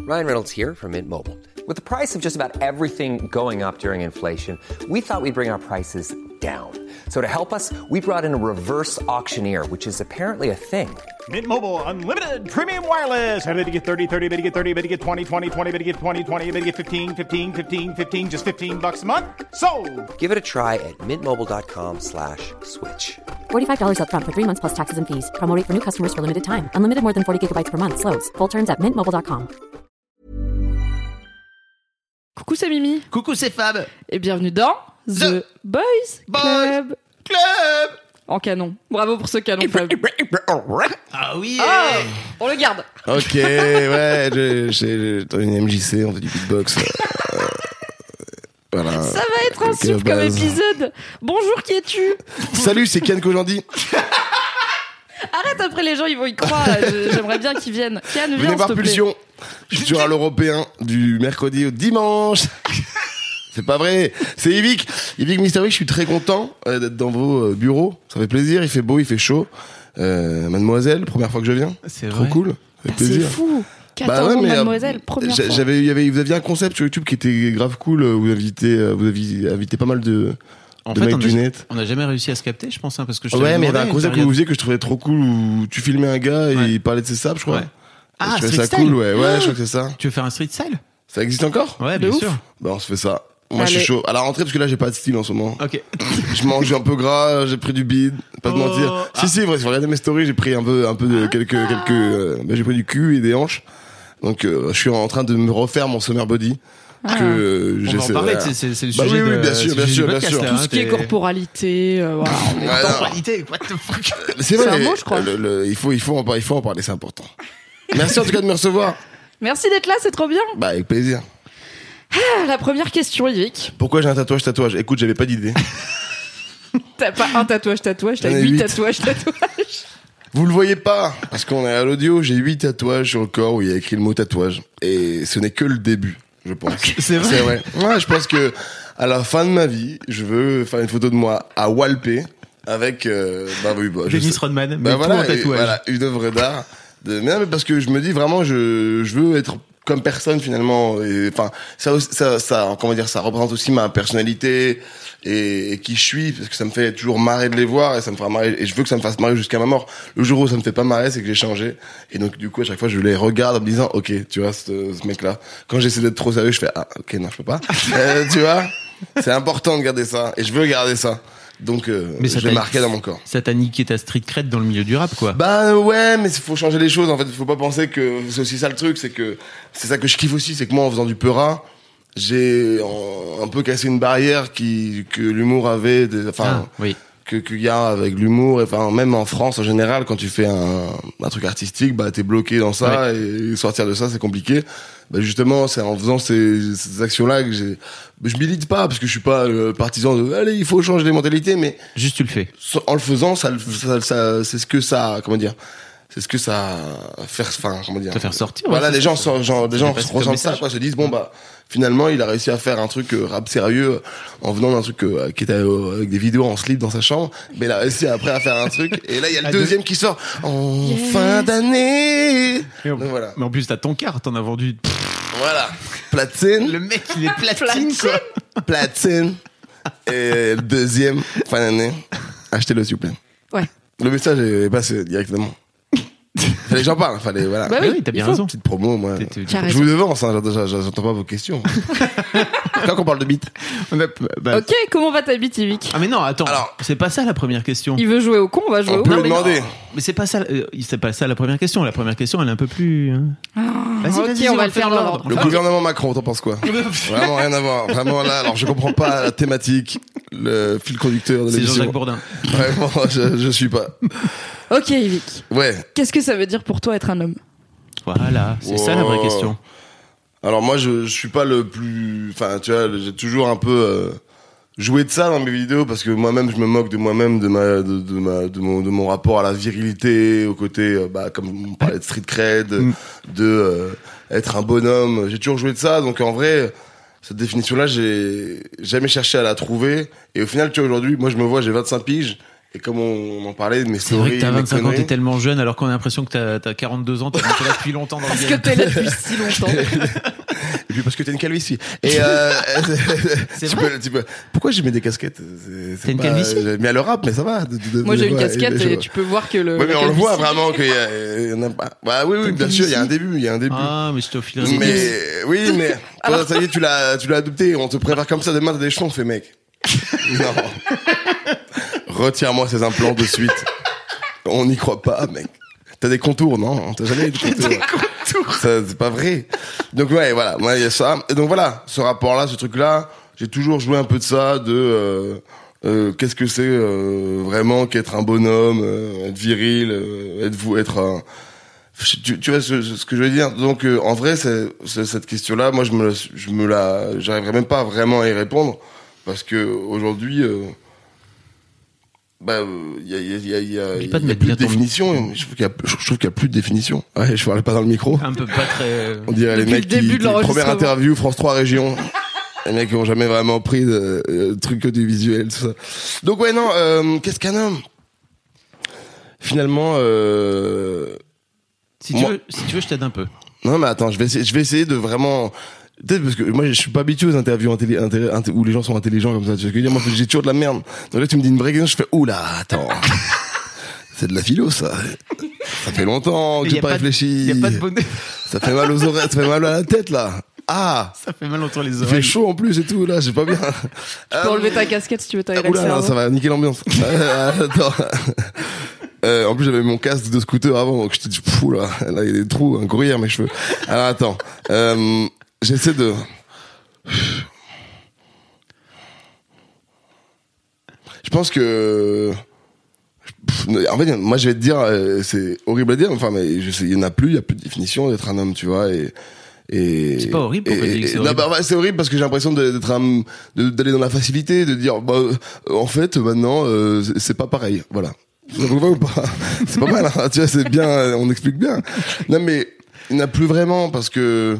Ryan Reynolds here from Mint Mobile. With the price of just about everything going up during inflation, we thought we'd bring our prices down. So to help us, we brought in a reverse auctioneer, which is apparently a thing. Mint Mobile Unlimited Premium Wireless. How to get 30, 30, bit to get 30, bit to get 20, 20, 20, bit to get 20, 20, bit to get 15, 15, 15, 15, just $15 a month? Sold! Give it a try at mintmobile.com/switch. $45 up front for 3 months plus taxes and fees. Promo rate for new customers for limited time. Unlimited more than 40 gigabytes per month. Slows full terms at mintmobile.com. Coucou, c'est Mimi. Coucou, c'est Fab. Et bienvenue dans The Boys Club. En canon. Bravo pour ce canon, Fab. Ah oui. Oh, on le garde. Ok, ouais, j'ai dans une MJC, on fait du beatbox. Voilà. Ça va être un soupe comme épisode. Bonjour, qui es-tu? Salut, c'est Ken Kojandi. Arrête, après les gens ils vont y croire. J'aimerais bien qu'ils viennent. Kian, viens, Venez voir s'il te plaît. Pulsion. Je suis sur à l'Européen du mercredi au dimanche. C'est pas vrai. C'est Yvick. Yvick Mystery, je suis très content d'être dans vos bureaux. Ça fait plaisir, il fait beau, il fait chaud. Mademoiselle, première fois que je viens. C'est trop vrai. cool. Ça fait C'est plaisir. fou. 14 ans de Mademoiselle, première fois. Vous aviez un concept sur YouTube qui était grave cool. Vous aviez invité pas mal de mecs du net. On n'a jamais réussi à se capter, je pense, hein, parce que Ouais, mais il y avait un concept que vous faisiez que je trouvais trop cool où tu filmais un gars et il parlait de ses sables, je crois. Ouais. Ah, je trouvais street ça style. cool, ouais, je crois que c'est ça. Tu veux faire un street style? Ça existe encore? Ouais, De bien ouf. sûr. Bah, on se fait ça. Moi, je suis Allez. chaud. À la rentrée, parce que là, j'ai pas de style en ce moment. Ok. Je mange un peu gras, j'ai pris du bide, pas de mentir. Si, vrai, si vous regardez mes stories, j'ai pris un peu de j'ai pris du cul et des hanches. Donc, je suis en train de me refaire mon summer body. On va en parler, c'est le sujet. Bah oui, de- bien c'est sûr, le bien sujet sûr, du bien podcast, sûr. là, Tout ce qui est t'es- corporalité, voilà. on est- Ouais, non. Temporalité, what the fuck. C'est vrai. C'est un mot, je crois. Il faut en parler, c'est important. Merci en tout cas de me recevoir. Merci d'être là, c'est trop bien. Bah, avec plaisir. Ah, la première question, Yvick. Pourquoi j'ai un tatouage? Écoute, j'avais pas d'idée. T'as pas un tatouage, t'as J'en ai 8 huit. tatouages. Vous le voyez pas, parce qu'on est à l'audio, j'ai 8 tatouages sur le corps où il y a écrit le mot tatouage. Et ce n'est que le début, je pense. C'est vrai? C'est vrai. Ouais, je pense que à la fin de ma vie, je veux faire une photo de moi à Walpé avec, je Dennis sais. Rodman, mais Bah tout voilà, en tatouage. voilà, une œuvre d'art. Mais non, mais parce que je me dis vraiment, je veux être comme personne finalement. Et, enfin, comment dire, ça représente aussi ma personnalité et qui je suis, parce que ça me fait toujours marrer de les voir et ça me fera marrer, et je veux que ça me fasse marrer jusqu'à ma mort. Le jour où ça me fait pas marrer, c'est que j'ai changé. Et donc, du coup, à chaque fois, je les regarde en me disant, ok, tu vois, ce mec-là. Quand j'essaie d'être trop sérieux, je fais, ah, ok, non, je peux pas. Tu vois? C'est important de garder ça. Et je veux garder ça. Donc, Mais ça je l'ai t'a- marqué dans mon corps. Ça t'a niqué ta street cred dans le milieu du rap, quoi. Bah ouais, mais il faut changer les choses en fait. Il faut pas penser que c'est aussi ça le truc, c'est que c'est ça que je kiffe aussi, c'est que moi en faisant du peura, j'ai un peu cassé une barrière que l'humour avait, Oui. qu'il y a avec l'humour, et enfin même en France en général, quand tu fais un truc artistique, bah t'es bloqué dans ça et sortir de ça c'est compliqué. Bah justement, c'est en faisant ces actions-là que je milite pas parce que je suis pas partisan de allez il faut changer les mentalités, mais Juste, tu le fais. en le faisant, ça c'est ce que ça, comment dire, c'est ce que ça comment dire, Ça fait ressortir. voilà, ouais, des c'est gens ça. des gens passer comme ressentent ça, message. quoi, se disent bon bah finalement il a réussi à faire un truc rap sérieux en venant d'un truc qui était avec des vidéos en slip dans sa chambre, mais il a réussi après à faire un truc et là il y a le deuxième qui sort en fin d'année. Mais Donc voilà, en plus, t'as ton quart, t'en as vendu. voilà, platine, Le mec, il est platine, quoi. platine et le deuxième fin d'année, achetez-le s'il vous plaît. Ouais. Le message est passé directement. Fallait que j'en parle, voilà. Bah Mais oui, t'as il bien faut. raison. Petite promo, moi. T'as Je raison. vous devance, hein, j'entends pas vos questions. Quand on parle de beat. Bah, Ok, comment va ta bite, Yvick? Ah mais non, attends. Alors- c'est pas ça la première question. Il veut jouer au con, on va jouer On au peut con. lui demander. Mais c'est pas ça. C'est pas ça la première question. La première question, elle est un peu plus. Vas-y, Ok, vas-y, on va le faire dans l'ordre. Le gouvernement Macron, t'en penses quoi? Vraiment rien à voir. Vraiment là, alors je comprends pas la thématique, le fil conducteur de C'est l'émission. Jean-Jacques Bourdin. Vraiment, je suis pas. Ok, Yvick. Ouais. Qu'est-ce que ça veut dire pour toi être un homme? Voilà, c'est ça la vraie Wow. question. Alors moi, je suis pas le plus. Enfin, tu vois, j'ai toujours un peu joué de ça dans mes vidéos parce que moi-même, je me moque de moi-même, de mon rapport à la virilité, au côté, comme on parlait de street cred, de être un bonhomme. J'ai toujours joué de ça, donc en vrai, cette définition-là, j'ai jamais cherché à la trouver. Et au final, tu vois, aujourd'hui, moi, je me vois, j'ai 25 piges. Et comme on en parlait de mes C'est vrai stories, que t'as 25 ans, conneries. t'es tellement jeune, alors qu'on a l'impression que t'as 42 ans, t'es là depuis longtemps dans le Parce que game. t'es là depuis si longtemps. Et puis parce que t'as une calvitie. Et C'est tu peux. Pourquoi j'ai mis des casquettes? T'as une calvitie? J'ai mis à le rap, mais ça va. Moi, j'ai une Ouais, casquette je- et tu peux voir que le. Ouais, mais la on le voit calvitie- vraiment qu'il y en a pas. Bah oui, bien sûr, il y a un début, Ah, mais je te filerai des Mais tips. oui, mais toi, ça y est, tu l'as adopté. On te prépare comme ça demain, t'as des cheveux, on fait mec. Non. Retire-moi ces implants de suite. On n'y croit pas, mec. T'as des contours, non? T'as jamais eu de contours. Des contours. Ça, c'est pas vrai. Donc ouais, voilà. Moi, il y a ça. Et donc voilà, ce rapport-là, ce truc-là, j'ai toujours joué un peu de ça, de qu'est-ce que c'est vraiment qu'être un bonhomme, être viril, être un. Tu vois ce que je veux dire. Donc en vrai, c'est cette question-là, moi j'arriverais même pas vraiment à y répondre parce que aujourd'hui, il y a pas de plus mettre de bien ton- définition. Je trouve qu'il y a plus de définition. Ouais, je parlais pas dans le micro. Un peu pas très... On dirait les Depuis mecs le début de première l'enregistrement. interview France 3 Régions. Les mecs qui ont jamais vraiment pris de trucs audiovisuels, tout ça. Donc ouais, non, qu'est-ce qu'un homme? Finalement, Si tu veux, je t'aide un peu. non mais attends, je vais essayer de vraiment. Peut-être parce que moi je suis pas habitué aux interviews où les gens sont intelligents comme ça. Tu vois ce que je veux dire? Moi j'ai toujours de la merde. Donc là tu me dis une vraie question, je fais oula, attends. C'est de la philo ça. Ça fait longtemps que Il y j'ai a pas réfléchi. Il y a pas de bonnet. Ça fait mal aux oreilles, ça fait mal à la tête là. Ah, Ça fait mal entre les il fait oreilles. chaud en plus et tout là, j'ai pas bien. Tu peux enlever ta casquette si tu veux, t'as Oula, non, ça va niquer l'ambiance. Attends. En plus, j'avais mon casque de scooter avant, donc je te dis, fou là, il y a des trous, un gruyère mes cheveux. Alors attends, j'essaie de. Je pense que. En fait, moi, je vais te dire, c'est horrible à dire, enfin, mais je sais, il y en a plus, il y a plus de définition d'être un homme, tu vois, et. C'est pas horrible, pourquoi tu dis que c'est non, horrible? bah, ouais, c'est horrible parce que j'ai l'impression d'aller dans la facilité, de dire, bah, en fait, maintenant, c'est pas pareil, voilà. Ça vous va ou pas? C'est pas mal, hein, tu vois, c'est bien, on explique bien. Non, mais il n'y en a plus vraiment parce que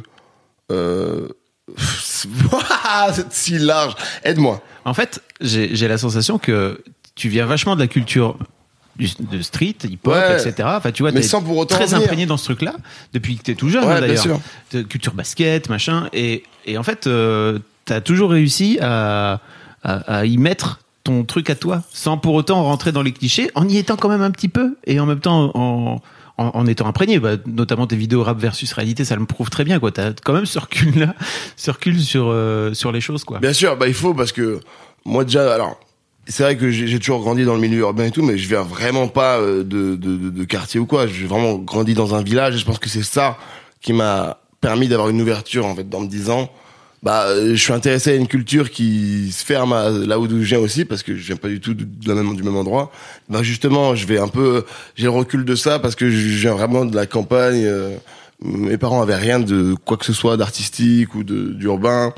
c'est si large. Aide-moi. En fait, j'ai la sensation que tu viens vachement de la culture de street, hip-hop, Ouais. etc. Enfin, tu vois, Mais t'es sans pour autant très venir. imprégné dans ce truc-là depuis que t'es tout jeune, Ouais, hein, bien d'ailleurs. sûr. De culture basket, machin. Et en fait, t'as toujours réussi à y mettre ton truc à toi, sans pour autant rentrer dans les clichés, en y étant quand même un petit peu, et en même temps en étant imprégné. Bah, notamment tes vidéos rap versus réalité, ça le prouve très bien, quoi. T'as quand même ce recul-là, ce recul sur les choses, quoi. Bien sûr, bah il faut parce que moi déjà, alors c'est vrai que j'ai toujours grandi dans le milieu urbain et tout, mais je viens vraiment pas de quartier ou quoi. J'ai vraiment grandi dans un village et je pense que c'est ça qui m'a permis d'avoir une ouverture en fait, en me disant, bah je suis intéressé à une culture qui se ferme là où je viens aussi parce que je viens pas du tout du même endroit. Bah justement, j'ai le recul de ça parce que je viens vraiment de la campagne. Mes parents avaient rien de quoi que ce soit d'artistique ou d'urbain.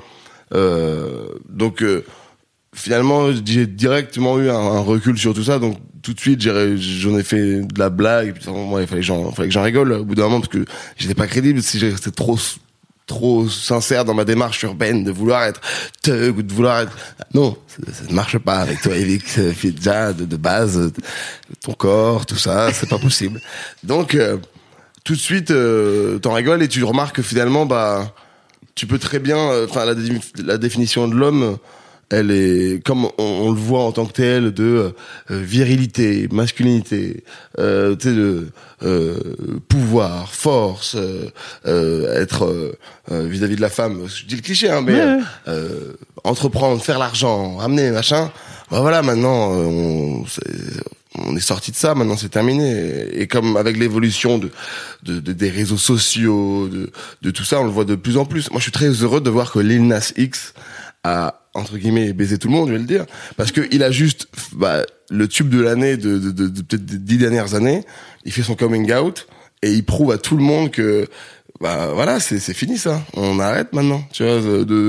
Donc finalement, j'ai directement eu un recul sur tout ça, donc tout de suite, j'en ai fait de la blague, et puis moi, il fallait que j'en rigole au bout d'un moment, parce que j'étais pas crédible si j'étais trop sincère dans ma démarche urbaine de vouloir être thug ou de vouloir être... Non, ça ne marche pas avec toi, Eric, fait déjà de base, ton corps, tout ça, c'est pas possible. Donc, tout de suite, t'en rigoles et tu remarques que finalement, bah, tu peux très bien, enfin, la définition de l'homme, elle est, comme on le voit en tant que tel, de virilité, masculinité, tu sais, de pouvoir, force, être vis-à-vis de la femme. Je dis le cliché, hein, mais entreprendre, faire l'argent, ramener, machin. Bah voilà, maintenant, on est sorti de ça. Maintenant, c'est terminé. Et comme avec l'évolution des réseaux sociaux, de tout ça, on le voit de plus en plus. Moi, je suis très heureux de voir que Lil Nas X a entre guillemets baiser tout le monde, je vais le dire, parce que il a juste le tube de l'année de peut-être des 10 dernières années, il fait son coming out et il prouve à tout le monde que voilà, c'est fini ça, on arrête maintenant, tu vois,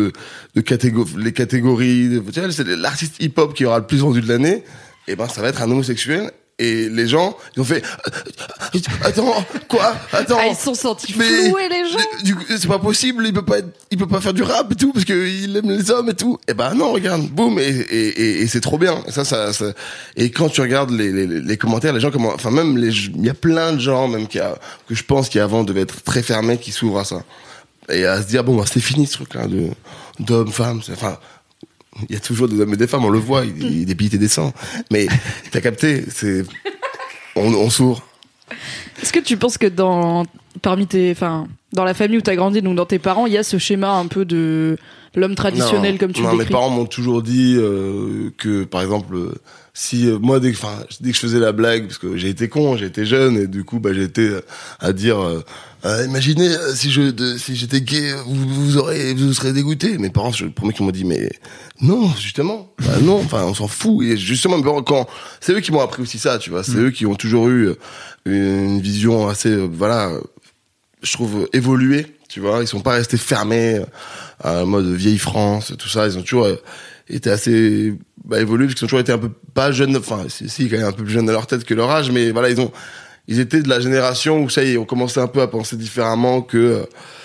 les catégories, tu vois, c'est l'artiste hip-hop qui aura le plus vendu de l'année, et ben ça va être un homosexuel. Et les gens, ils ont fait attends, quoi? Attends. Ah, ils se sont sentis floués, les gens. Du coup, c'est pas possible, il peut pas faire du rap et tout parce que il aime les hommes et tout. Et ben non, regarde, boum, et c'est trop bien. Et ça et quand tu regardes les commentaires, les gens enfin même il y a plein de gens même que je pense qui avant devaient être très fermés, qui s'ouvrent à ça. Et à se dire bon, bah, c'est fini ce truc là d'hommes, femmes, enfin, il y a toujours des hommes et des femmes, on le voit, il des bites et des sangs. Mais t'as capté, on s'ouvre. Est-ce que tu penses que dans la famille où t'as grandi, donc dans tes parents, il y a ce schéma un peu de l'homme traditionnel comme tu le décris? Mes parents m'ont toujours dit que, par exemple, si moi dès que je faisais la blague, parce que j'ai été con, j'ai été jeune, et du coup j'ai été à dire imaginez si j'étais gay, vous serez dégoûté. Mes parents, je promets qu'ils m'ont dit mais non, justement, non, enfin on s'en fout. Et justement, quand c'est eux qui m'ont appris aussi ça, tu vois, c'est eux qui ont toujours eu une vision assez je trouve évoluée, tu vois, ils sont pas restés fermés à mode vieille France, tout ça, ils ont toujours été assez évolués, parce qu'ils ont toujours été un peu pas jeunes, enfin si quand même un peu plus jeunes dans leur tête que leur âge, mais voilà, ils étaient de la génération où ça y est, on commençait un peu à penser différemment que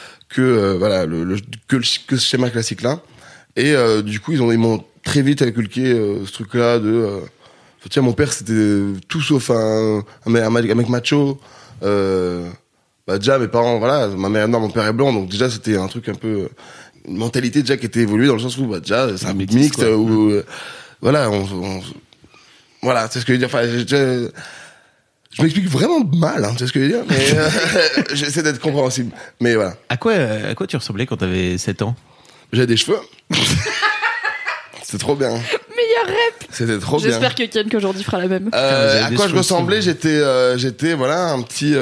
ce schéma classique là. Et du coup, ils m'ont très vite inculqué ce truc là de tiens, mon père c'était tout sauf un mec macho. Déjà mes parents, voilà, ma mère est noire, mon père est blanc, donc déjà c'était un truc un peu une mentalité déjà qui était évoluée dans le sens où déjà c'est un mix où voilà, voilà, c'est ce que je veux dire. Enfin, je m'explique vraiment mal, c'est ce que je veux dire, mais j'essaie d'être compréhensible. Mais voilà. À quoi tu ressemblais quand t'avais 7 ans? J'avais des cheveux. C'était trop bien. Meilleur rap. C'était trop bien. J'espère que Ken qu'aujourd'hui fera la même. À quoi je ressemblais? J'étais voilà un petit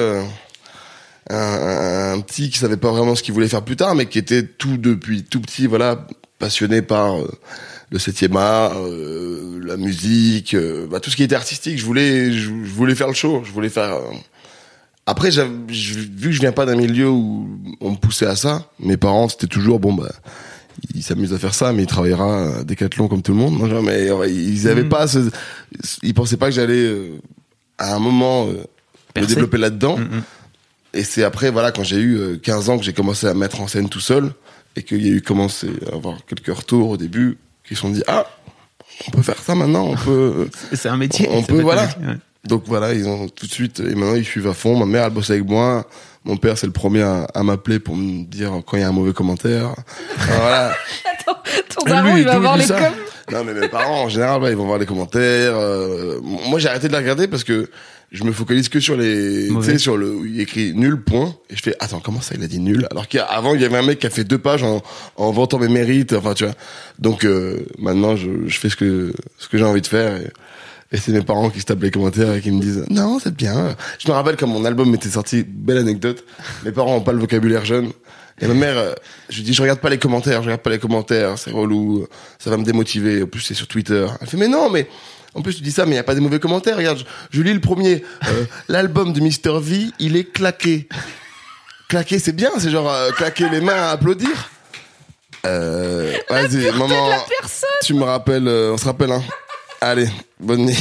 un petit qui savait pas vraiment ce qu'il voulait faire plus tard, mais qui était depuis tout petit, voilà, passionné par le 7e art, la musique, tout ce qui était artistique. Je voulais faire le show, je voulais faire. Après, vu que je viens pas d'un milieu où on me poussait à ça, mes parents c'était toujours il s'amuse à faire ça, mais il travaillera à Decathlon comme tout le monde. Non, mais ils avaient pas ils pensaient pas que j'allais à un moment me développer là-dedans. Et c'est après, voilà, quand j'ai eu 15 ans que j'ai commencé à mettre en scène tout seul, et qu'il y a eu commencé à avoir quelques retours au début, qui se sont dit, on peut faire ça maintenant, on peut... c'est un métier. On peut, voilà. Ouais. Donc voilà, ils ont tout de suite, et maintenant ils suivent à fond. Ma mère, elle bosse avec moi. Mon père, c'est le premier à m'appeler pour me dire quand il y a un mauvais commentaire. Alors, voilà. Attends, ton daron, il va voir les coms. Non, mais mes parents, en général, ils vont voir les commentaires. Moi, j'ai arrêté de les regarder parce que je me focalise que sur tu sais, sur où il écrit nul, point. Et je fais, attends, comment ça, il a dit nul? Alors qu'avant, il y avait un mec qui a fait 2 pages en vantant mes mérites, enfin, tu vois. Donc, maintenant, je fais ce que j'ai envie de faire. Et c'est mes parents qui se tapent les commentaires et qui me disent, non, c'est bien. Je me rappelle quand mon album était sorti, belle anecdote. Mes parents ont pas le vocabulaire jeune. Et ma mère, je lui dis, je regarde pas les commentaires, c'est relou, ça va me démotiver. En plus, c'est sur Twitter. Elle fait, mais non, mais, en plus, tu dis ça, mais il y a pas des mauvais commentaires. Regarde, je lis le premier. L'album de Mr. V, il est claqué. Claqué, c'est bien, c'est genre, claquer les mains à applaudir. Vas-y, maman. Tu me rappelles, on se rappelle, hein. Allez, bonne nuit.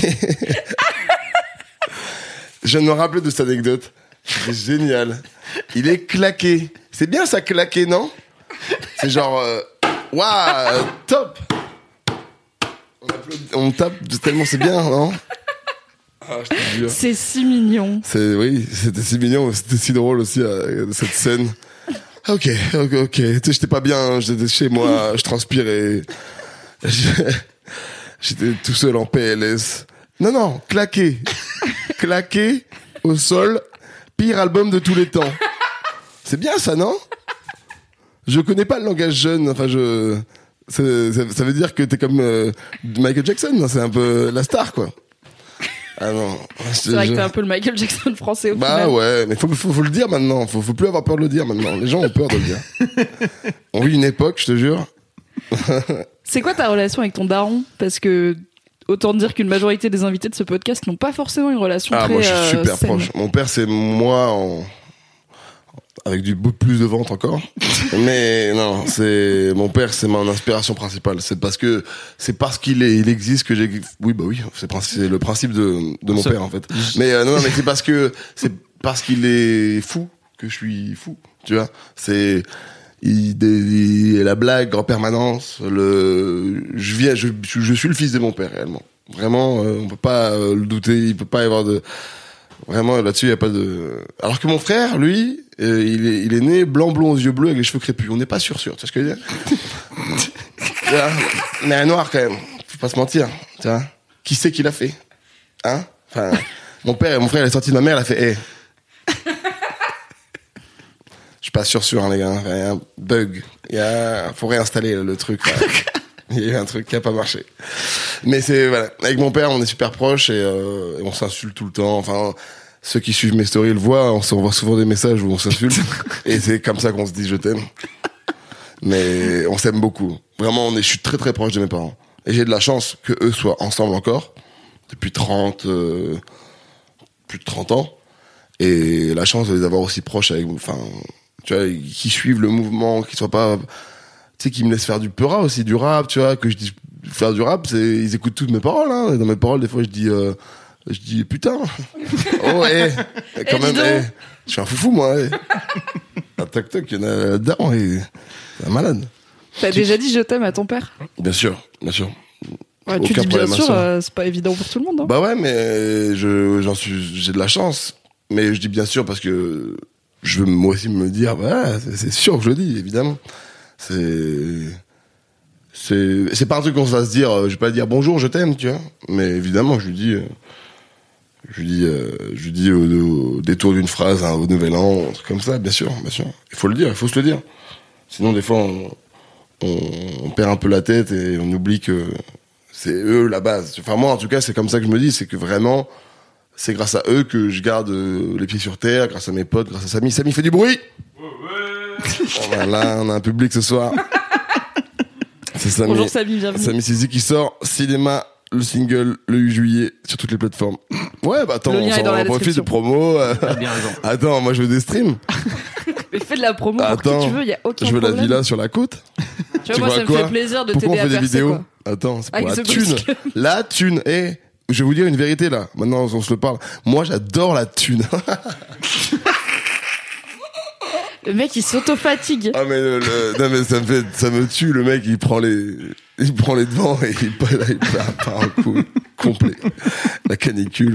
Je viens de me rappeler de cette anecdote. C'est génial. Il est claqué. C'est bien ça, claqué, non? C'est genre, waouh, top. On tape tellement c'est bien, non? Je te jure. C'est si mignon. Oui, c'était si mignon, c'était si drôle aussi cette scène. Ok. Tu sais, j'étais pas bien, j'étais chez moi, je transpirais. J'étais tout seul en PLS. Non, claqué. Claqué au sol. Pire album de tous les temps. C'est bien ça, non? Je connais pas le langage jeune. Enfin, ça veut dire que t'es comme Michael Jackson. Non, c'est un peu la star, quoi. Ah non. C'est vrai que t'es un peu le Michael Jackson français au final. Ouais, mais faut le dire maintenant. Faut plus avoir peur de le dire maintenant. Les gens ont peur de le dire. On vit une époque, je te jure. C'est quoi ta relation avec ton daron? Parce que autant dire qu'une majorité des invités de ce podcast n'ont pas forcément une relation très moi je suis super saine. proche. Mon père, c'est moi avec du bout de plus de ventre encore. Mais non, c'est mon père, c'est mon inspiration principale. C'est parce qu'il existe que j'ai. Oui, bah oui, c'est le principe de mon père en fait. Mais non, mais c'est parce qu'il est fou que je suis fou. Tu vois, il est la blague en permanence. Je suis le fils de mon père réellement. Vraiment, on peut pas le douter. Il peut pas y avoir de. Vraiment, là-dessus, il y a pas de. Alors que mon frère, lui, il est né blanc, blond aux yeux bleus avec les cheveux crépus. On n'est pas sûr. Tu vois ce que je veux dire? Mais un noir quand même. Faut pas se mentir. Tu vois? Qui sait qui l'a fait? Hein? Enfin, mon père et mon frère, il est sorti de ma mère, il a fait. Je suis pas sûr, hein, les gars. Il y a un bug. Faut réinstaller le truc. Là. Il y a eu un truc qui a pas marché. Mais voilà. Avec mon père, on est super proches et on s'insulte tout le temps. Enfin, ceux qui suivent mes stories le voient. On s'envoie souvent des messages où on s'insulte. Et c'est comme ça qu'on se dit je t'aime. Mais on s'aime beaucoup. Vraiment, je suis très très proche de mes parents. Et j'ai de la chance que eux soient ensemble encore depuis plus de 30 ans. Et la chance de les avoir aussi proches avec, enfin, tu vois, qui suivent le mouvement, qui soient pas, tu sais, qui me laissent faire du peura aussi, du rap, tu vois, que je dis faire du rap, ils écoutent toutes mes paroles, hein. Dans mes paroles, des fois, je dis putain. Oh, quand même, je suis un foufou, moi, Un toc-toc, il y en a là-dedans, c'est un malade. T'as déjà dit je t'aime à ton père? Bien sûr. Ouais, tu dis bien sûr, c'est pas évident pour tout le monde, hein. Bah ouais, mais j'ai de la chance. Mais je dis bien sûr parce que je veux moi aussi me dire, voilà, c'est sûr que je le dis, évidemment. C'est pas un truc qu'on se va se dire, je vais pas dire bonjour, je t'aime, tu vois. Mais évidemment, je lui dis au détour d'une phrase, au nouvel an, un truc comme ça, bien sûr. Il faut se le dire. Sinon, des fois, on perd un peu la tête et on oublie que c'est eux la base. Enfin, moi, en tout cas, c'est comme ça que je me dis, c'est que vraiment, c'est grâce à eux que je garde les pieds sur terre, grâce à mes potes, grâce à Samy. Samy fait du bruit! Voilà, on a un public ce soir. C'est Samy. Bonjour Samy, bienvenue. Samy Sisi qui sort cinéma, le single, le 8 juillet, sur toutes les plateformes. Ouais, bah attends, on profite de promo. T'as bien raison. Attends, moi je veux des streams. Mais fais de la promo pour qui tu veux, y a aucun problème. Je veux problème. la villa sur la côte. Tu vois, moi ça me fait plaisir de t'aider à percer. Pourquoi on fait des vidéos? Quoi. Attends, c'est pour avec la thune. La thune, je vais vous dire une vérité là. Maintenant, on se le parle. Moi, j'adore la thune. Le mec, il s'auto-fatigue. Ah mais non mais ça me tue. Le mec, il prend les devants et il part un coup complet. La canicule.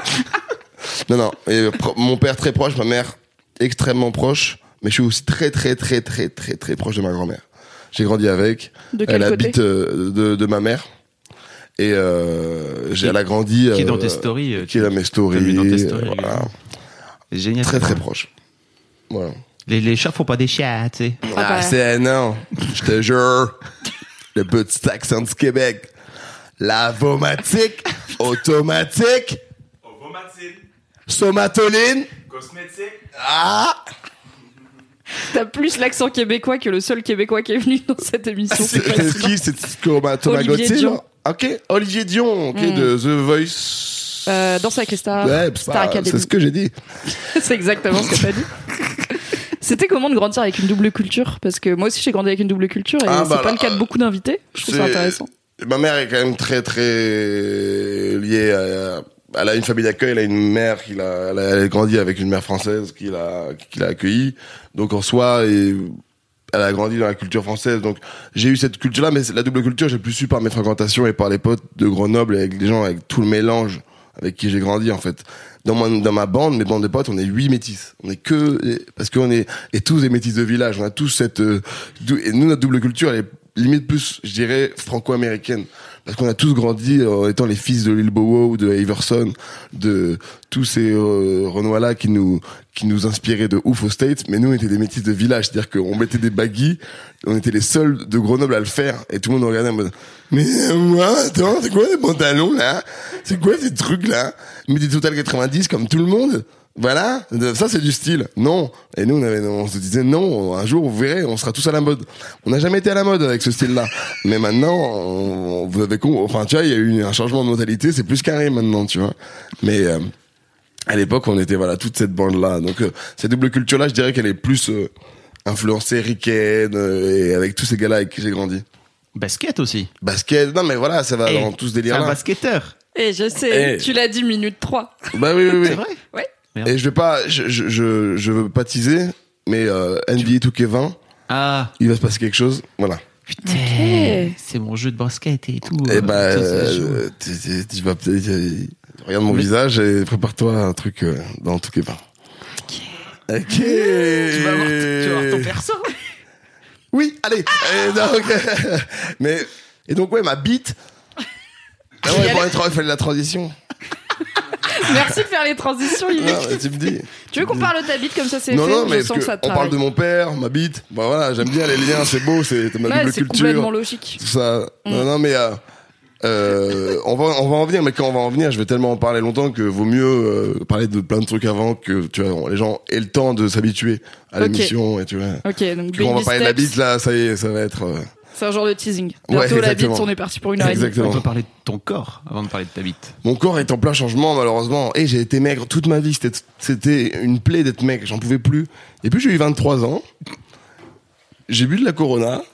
Non. Et mon père très proche, ma mère extrêmement proche, mais je suis aussi très très très très très très proche de ma grand-mère. J'ai grandi avec. De quel elle côté? Habite de ma mère. Et elle a grandi. Qui est dans tes stories. Qui est dans mes stories. Dans tes stories. Voilà. C'est génial. Très très proche. Voilà. Les chats font pas des chats, tu sais. C'est non. Je te jure. Le petit accent du Québec. Lavomatique. Automatique. Ovomatine. Somatoline. Cosmétique. Ah. T'as plus l'accent québécois que le seul québécois qui est venu dans cette émission. C'est qui? C'est Olivier Dion. Ok, Olivier Dion, de The Voice. Danse avec les stars. Ouais, Star Academy. C'est ce que j'ai dit. C'est exactement ce que t'as dit. C'était comment de grandir avec une double culture? Parce que moi aussi j'ai grandi avec une double culture et c'est pas le cas de beaucoup d'invités. Je trouve ça intéressant. Ma mère est quand même très très liée à... Elle a une famille d'accueil, elle a une mère elle a grandi avec une mère française qui l'a accueillie. Donc en soi, elle a grandi dans la culture française. Donc j'ai eu cette culture-là, mais la double culture, j'ai plus su par mes fréquentations et par les potes de Grenoble et avec les gens, avec tout le mélange avec qui j'ai grandi en fait. Dans ma bande, mes bandes de potes, on est 8 métis. On est parce qu'on est tous des métis de village. On a tous et nous, notre double culture, elle est limite plus, je dirais, franco-américaine. Parce qu'on a tous grandi en étant les fils de Lil Bow Wow, de Iverson, de tous ces Renois-là qui nous inspiraient de ouf aux States. Mais nous, on était des métis de village. C'est-à-dire qu'on mettait des baggies, on était les seuls de Grenoble à le faire. Et tout le monde nous regardait en mode, mais attends, c'est quoi les pantalons là? C'est quoi ces trucs là? Mais des Total 90 comme tout le monde? Voilà, ça c'est du style. Non. Et nous on se disait non, un jour vous verrez, on sera tous à la mode. On n'a jamais été à la mode avec ce style-là. Mais maintenant, vous avez tu vois, il y a eu un changement de mentalité, c'est plus carré maintenant, tu vois. Mais À l'époque, on était voilà toute cette bande-là. Donc cette double culture-là, je dirais qu'elle est plus influencée ricaine et avec tous ces gars-là avec qui j'ai grandi. Basket aussi. Basket, non mais voilà, ça va Eh, dans tout ce C'est un délire-là. basketteur. Et je sais, Eh. tu l'as dit minute 3. Bah oui. C'est vrai. Ouais. Merde. Et je vais pas, je veux pas teaser, mais NBA 2K20, il va se passer quelque chose, voilà. Putain, Ok. c'est mon jeu de basket et tout. Et bah, ça, c'est chaud. tu vas regarde mon visage et prépare-toi un truc dans 2K20. Ok. Tu vas voir ton perso. Oui, allez. Et donc, et donc ouais, ma bite. Ah ouais, bon, il fallait la transition. Merci de faire les transitions, Yves. Non, mais tu me dis. Tu veux qu'on parle de ta bite comme ça c'est Non, fait? non, mais je sens que ça te on parle travaille. de mon père, ma bite. Bah voilà, j'aime bien les liens, c'est beau, c'est ma Ouais, double c'est culture. complètement logique. Tout ça. Non, mais on va en venir, mais quand on va en venir, je vais tellement en parler longtemps que vaut mieux parler de plein de trucs avant que tu vois, les gens aient le temps de s'habituer à Ok. l'émission et tu vois. Ok, donc Quand on va baby parler de la steps, bite là, ça y est, ça va être. c'est un genre de teasing. Ouais, Bientôt la bite, exactement. on est parti pour une heure et demie. Exactement. On peut parler de ton corps avant de parler de ta bite. Mon corps est en plein changement malheureusement. Et j'ai été maigre toute ma vie. C'était une plaie d'être maigre. J'en pouvais plus. Et puis j'ai eu 23 ans. J'ai bu de la Corona.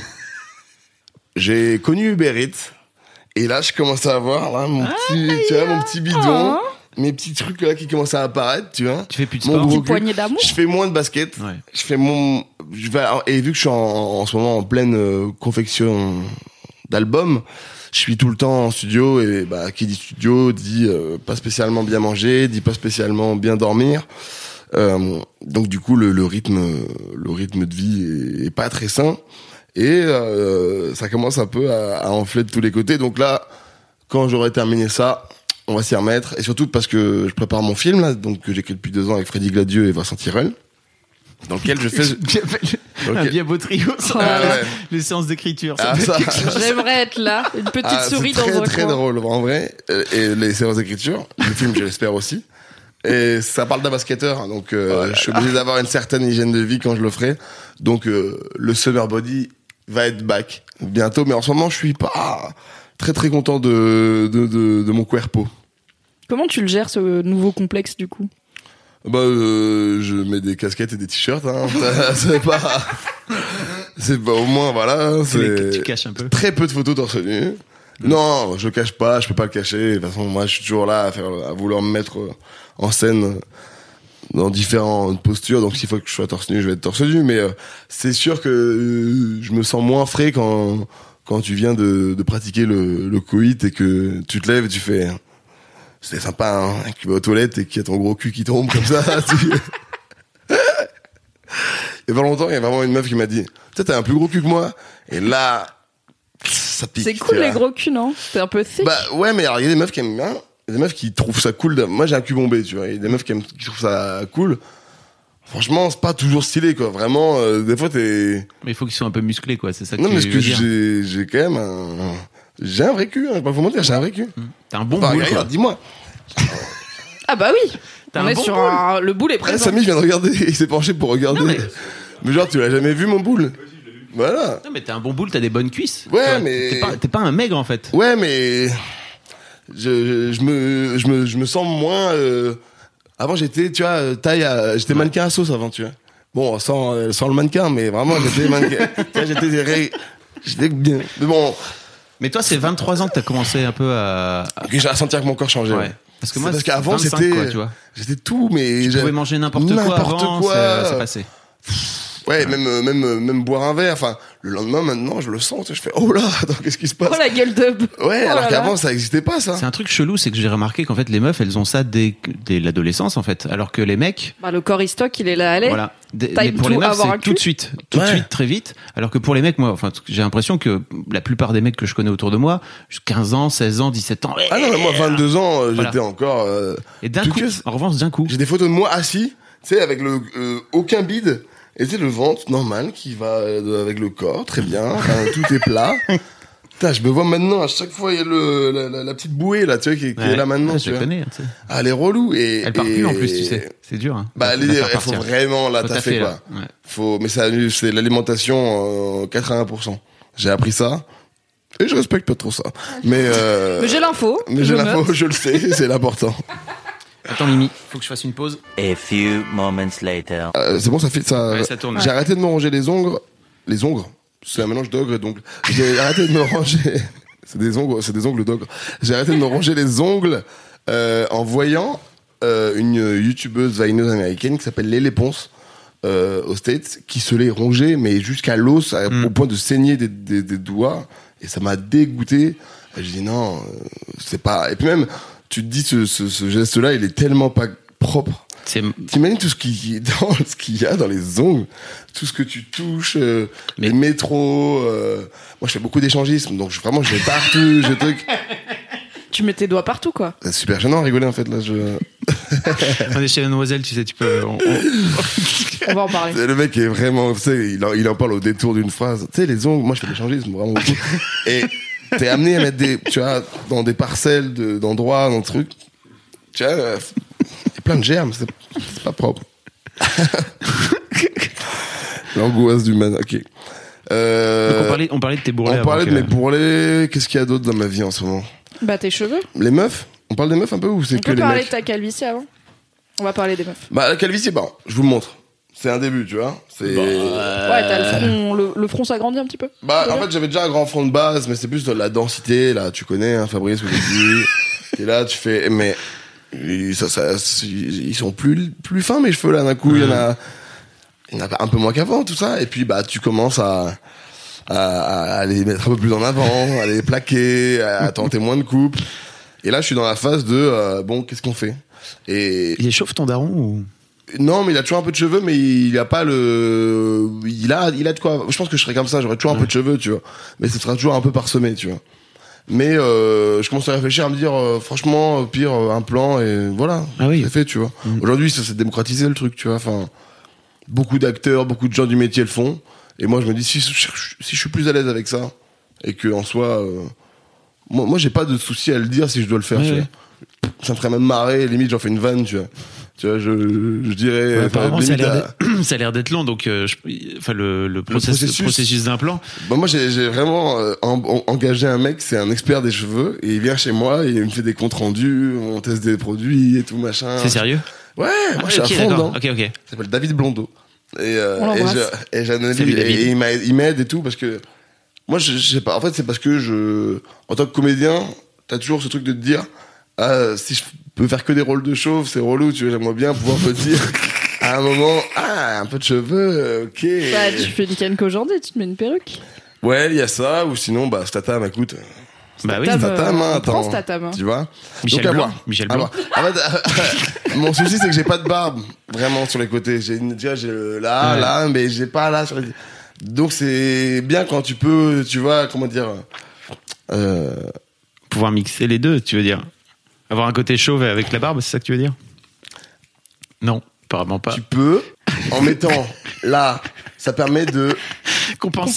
J'ai connu Uber Eats. Et là, je commence à avoir là mon petit bidon, mes petits trucs là qui commencent à apparaître, tu vois. Tu fais plus de Mon sport. gros Petite poignée d'amour. Je fais moins de basket. Ouais. Et vu que je suis en ce moment en pleine confection d'albums, je suis tout le temps en studio et bah qui dit studio dit pas spécialement bien manger, dit pas spécialement bien dormir. Donc du coup le rythme de vie est pas très sain et ça commence un peu à enfler de tous les côtés. Donc là, quand j'aurai terminé ça, on va s'y remettre, et surtout parce que je prépare mon film là, donc que j'écris depuis 2 ans avec Freddy Gladieux et Vincent Tirel, dans lequel je fais Un bien beau trio sur Ah ouais. les séances d'écriture. Ah, ça, J'aimerais être là, une petite souris c'est dans un très coin. drôle en vrai. Et les séances d'écriture, le film je l'espère aussi. Et ça parle d'un basketteur, donc je suis obligé d'avoir une certaine hygiène de vie quand je le ferai. Donc le summer body va être back bientôt, mais en ce moment je suis pas très très content de mon cuerpo. Comment tu le gères, ce nouveau complexe, du coup? Bah je mets des casquettes et des t-shirts, hein. c'est pas au moins voilà, Tu caches un peu. très peu de photos torse nu. Non, je le cache pas, je peux pas le cacher. De toute façon, moi je suis toujours là à vouloir me mettre en scène dans différentes postures, donc s'il faut que je sois torse nu, je vais être torse nu, mais c'est sûr que je me sens moins frais quand tu viens de pratiquer le coït et que tu te lèves et tu fais c'est sympa, hein, et que tu vas aux toilettes et qu'il y a ton gros cul qui tombe comme ça. Il y a pas longtemps, il y a vraiment une meuf qui m'a dit t'as un plus gros cul que moi, et là ça pique. C'est cool, tu les vois. gros culs, non? C'est un peu thick. Bah ouais, mais alors il y a des meufs qui aiment bien, il y a des meufs qui trouvent ça cool. Moi j'ai un cul bombé, tu vois. Il y a des meufs qui trouvent ça cool. Franchement, c'est pas toujours stylé, quoi. Vraiment, des fois t'es. Mais il faut qu'ils soient un peu musclés, quoi. C'est ça que Non, tu mais parce veux que dire. j'ai quand même j'ai un vrai cul. Hein, je vais pas vous mentir, j'ai un vrai cul. T'as un bon Enfin, boule, regarde, quoi. dis-moi. Ah bah oui. T'as On un est bon sur boule. le boule est Ah, présent. Samy vient de regarder, il s'est penché pour regarder. Non, mais- genre, tu l'as jamais vu mon boule? Voilà. Non, mais t'as un bon boule, t'as des bonnes cuisses. Ouais, Toi, mais- T'es pas un maigre, en fait. Ouais, mais je me sens moins. Avant, j'étais, tu vois, j'étais mannequin à sauce avant, tu vois. Bon, sans le mannequin, mais vraiment, j'étais mannequin. Tu vois, j'étais bien. Mais bon, Mais toi, c'est 23 ans que t'as commencé un peu à... que j'ai à sentir que mon corps changeait. Ouais. Parce que moi, parce qu'avant, 25, c'était, quoi, tu vois. j'étais tout, mais Tu pouvais manger n'importe quoi avant, ça passait. Ouais, même boire un verre. Enfin, le lendemain, maintenant, je le sens. Tu sais, je fais, oh là, attends, qu'est-ce qui se passe? Oh la gueule d'ub. Ouais, Oh alors là qu'avant, là. ça existait pas, ça. C'est un truc chelou, c'est que j'ai remarqué qu'en fait, les meufs, elles ont ça dès l'adolescence, en fait. Alors que les mecs, Bah, le corps stock, il est là, allez. voilà. Time Pour to les meufs, avoir un c'est tout cul. de suite, tout de Ouais. suite, très vite. Alors que pour les mecs, moi, enfin, j'ai l'impression que la plupart des mecs que je connais autour de moi, 15 ans, 16 ans, 17 ans, Ah non, mais moi, 22 ans, Voilà. j'étais encore. et d'un tout coup, que- en revanche, d'un coup, J'ai des photos de moi assis, tu sais, avec aucun bide, et tu sais, le ventre normal qui va avec le corps, très bien, tout est plat. Putain, je me vois maintenant, à chaque fois, il y a la petite bouée, là, tu vois, qui est ouais, là maintenant, ouais, tu je la vois. connais, tu sais. Ah, elle est relou, et. Elle part plus en plus, tu sais. C'est dur, hein. Bah, La faire il faut partir. vraiment la Faut taffer, taffer, quoi. là. Ouais. Mais c'est l'alimentation, 80%. J'ai appris ça. Et je respecte pas trop ça. Mais Mais j'ai l'info. mais je j'ai note. l'info, je le sais, c'est l'important. Attends, Mimi, faut que je fasse une pause. A few moments later. C'est bon, ça fait ça. Ouais, ça tourne. J'ai arrêté de me ronger les ongles. Les ongles. C'est un mélange d'ogre et d'ongles. J'ai arrêté de me ronger. C'est des ongles d'ogre. J'ai arrêté de me ronger les ongles en voyant une youtubeuse vineuse américaine qui s'appelle Lele Ponce aux States, qui se les rongeait mais jusqu'à l'os au point de saigner des doigts, et ça m'a dégoûté. J'ai dit non, c'est pas. Et puis même, tu te dis ce geste-là, il est tellement pas propre. T'imagines tout ce qu'il y a dans les ongles, tout ce que tu touches, les métros. Moi, je fais beaucoup d'échangisme, donc vraiment, je vais partout, je truc. Tu mets tes doigts partout, quoi. C'est super gênant à rigoler, en fait, là. On est chez Mademoiselle, tu sais, tu peux. On va en parler. Le mec est vraiment, tu sais, il en parle au détour d'une phrase. Tu sais, les ongles, moi, je fais de l'échangisme, vraiment beaucoup. Et t'es amené à mettre tu vois, dans des parcelles d'endroits, dans des trucs. Tu vois, il y a plein de germes, c'est pas propre. L'angoisse du man, ok. Donc on parlait de tes bourrelets. On parlait de mes bourrelets. Qu'est-ce qu'il y a d'autre dans ma vie en ce moment? Bah, tes cheveux. Les meufs? On parle des meufs un peu, ou c'est que les mecs? On peut parler de ta calvitie avant. On va parler des meufs. Bah, la calvitie, bon, je vous le montre. C'est un début, tu vois. Ouais, t'as le front s'agrandit un petit peu. Bah, en fait, j'avais déjà un grand front de base, mais c'est plus de la densité, là. Tu connais, hein, Fabrice, vous l'avez dit. Et là, tu fais, mais, ils sont plus fins, mes cheveux, là, d'un coup. Il y en a un peu moins qu'avant, tout ça. Et puis, bah, tu commences à les mettre un peu plus en avant, à les plaquer, à tenter moins de coupes. Et là, je suis dans la phase de, bon, qu'est-ce qu'on fait? Et il est chauve ton daron ou? Non, mais il a toujours un peu de cheveux, mais il a pas il a de quoi. Je pense que je serais comme ça, j'aurais toujours un peu de cheveux, tu vois. Mais ce sera toujours un peu parsemé, tu vois. Mais je commence à réfléchir, à me dire, franchement, au pire, un plan, et voilà. Ah oui. C'est fait, tu vois. Aujourd'hui, ça s'est démocratisé le truc, tu vois. Enfin, beaucoup d'acteurs, beaucoup de gens du métier le font. Et moi, je me dis, si je suis plus à l'aise avec ça, et que en soi, moi, j'ai pas de souci à le dire si je dois le faire, tu vois. Ça me ferait même marrer, limite, j'en fais une vanne, tu vois. Tu vois, je dirais. Ouais, apparemment, ça a l'air d'être long, donc le processus d'implant. Bah, moi, j'ai vraiment engagé un mec, c'est un expert des cheveux, et il vient chez moi, et il me fait des comptes rendus, on teste des produits et tout machin. C'est sérieux? Ouais, moi je suis à fond dedans. Ok. Il s'appelle David Blondeau. Et Salut, il m'aide et tout, parce que moi, je sais pas. En fait, c'est parce que en tant que comédien, t'as toujours ce truc de te dire, si je peux faire que des rôles de chauve, c'est relou, tu vois, j'aimerais bien pouvoir me dire à un moment, un peu de cheveux, ok. Bah, tu fais une canne qu'aujourd'hui, tu te mets une perruque. Ouais, il y a ça, ou sinon, bah, Statam, écoute. Bah oui, Statam, hein, attends. Statam, hein. Tu vois? Michel Blanc. En fait, mon souci, c'est que j'ai pas de barbe, vraiment, sur les côtés. J'ai là, mais j'ai pas là sur les... Donc, c'est bien quand tu peux, tu vois, comment dire, pouvoir mixer les deux, tu veux dire? Avoir un côté chauve avec la barbe, c'est ça que tu veux dire? Non, apparemment pas. Tu peux, en mettant là, ça permet de compenser.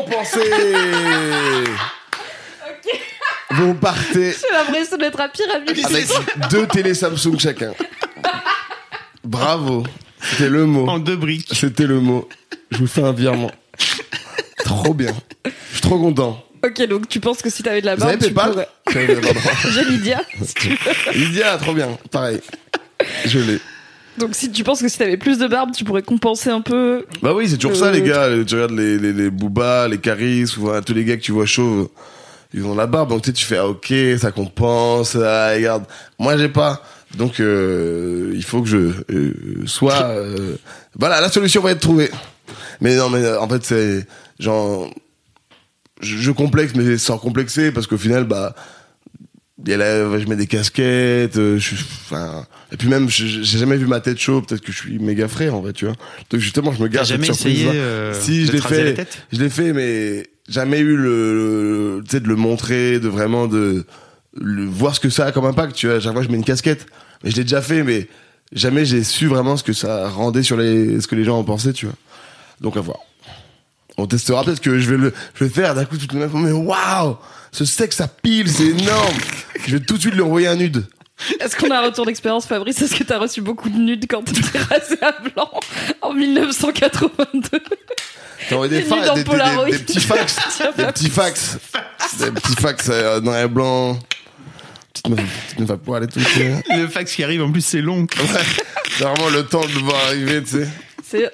Vous partez. J'ai l'impression d'être à pyramide. Avec 2 télé Samsung chacun. Bravo. C'était le mot. En 2 briques. C'était le mot. Je vous fais un virement. Trop bien. Je suis trop content. Ok, donc tu penses que si t'avais de la Vous barbe, avez tu PayPal pourrais... Pardon. J'ai Lydia, si tu veux. Lydia, trop bien. Pareil. Je l'ai. Donc si tu penses que si t'avais plus de barbe, tu pourrais compenser un peu... Bah oui, c'est toujours ça, les gars. Tu regardes les Booba, les Caris, ou tous les gars que tu vois chauves, ils ont la barbe. Donc tu fais, ok, ça compense. Regarde. Moi, j'ai pas. Donc il faut que je sois... Voilà, la solution va être trouvée. Mais non, mais en fait, c'est genre... Je complexe, mais sans complexer, parce qu'au final, bah, je mets des casquettes, et puis même, j'ai jamais vu ma tête chauve, peut-être que je suis méga frais, en vrai, tu vois. Donc justement, je me garde cette surprise. T'as jamais essayé, si, je l'ai fait, mais jamais eu tu sais, de le montrer, de vraiment voir ce que ça a comme impact, tu vois. Chaque fois, je mets une casquette. Mais je l'ai déjà fait, mais jamais j'ai su vraiment ce que ça rendait sur ce que les gens en pensaient, tu vois. Donc à voir. On testera, peut-être que je vais le faire d'un coup, toutes les meufs vont me dire, waouh, ce sexe, ça pile, c'est énorme. Je vais tout de suite lui envoyer un nude. Est-ce qu'on a un retour d'expérience, Fabrice? Est-ce que t'as reçu beaucoup de nudes quand t'étais rasé à blanc en 1982? T'as envoyé des petits fax. Des petits fax noir et blanc. petite meuf à poil et tout. Tu sais. Le fax qui arrive, en plus, c'est long. Ouais. C'est vraiment le temps de voir arriver, tu sais. C'est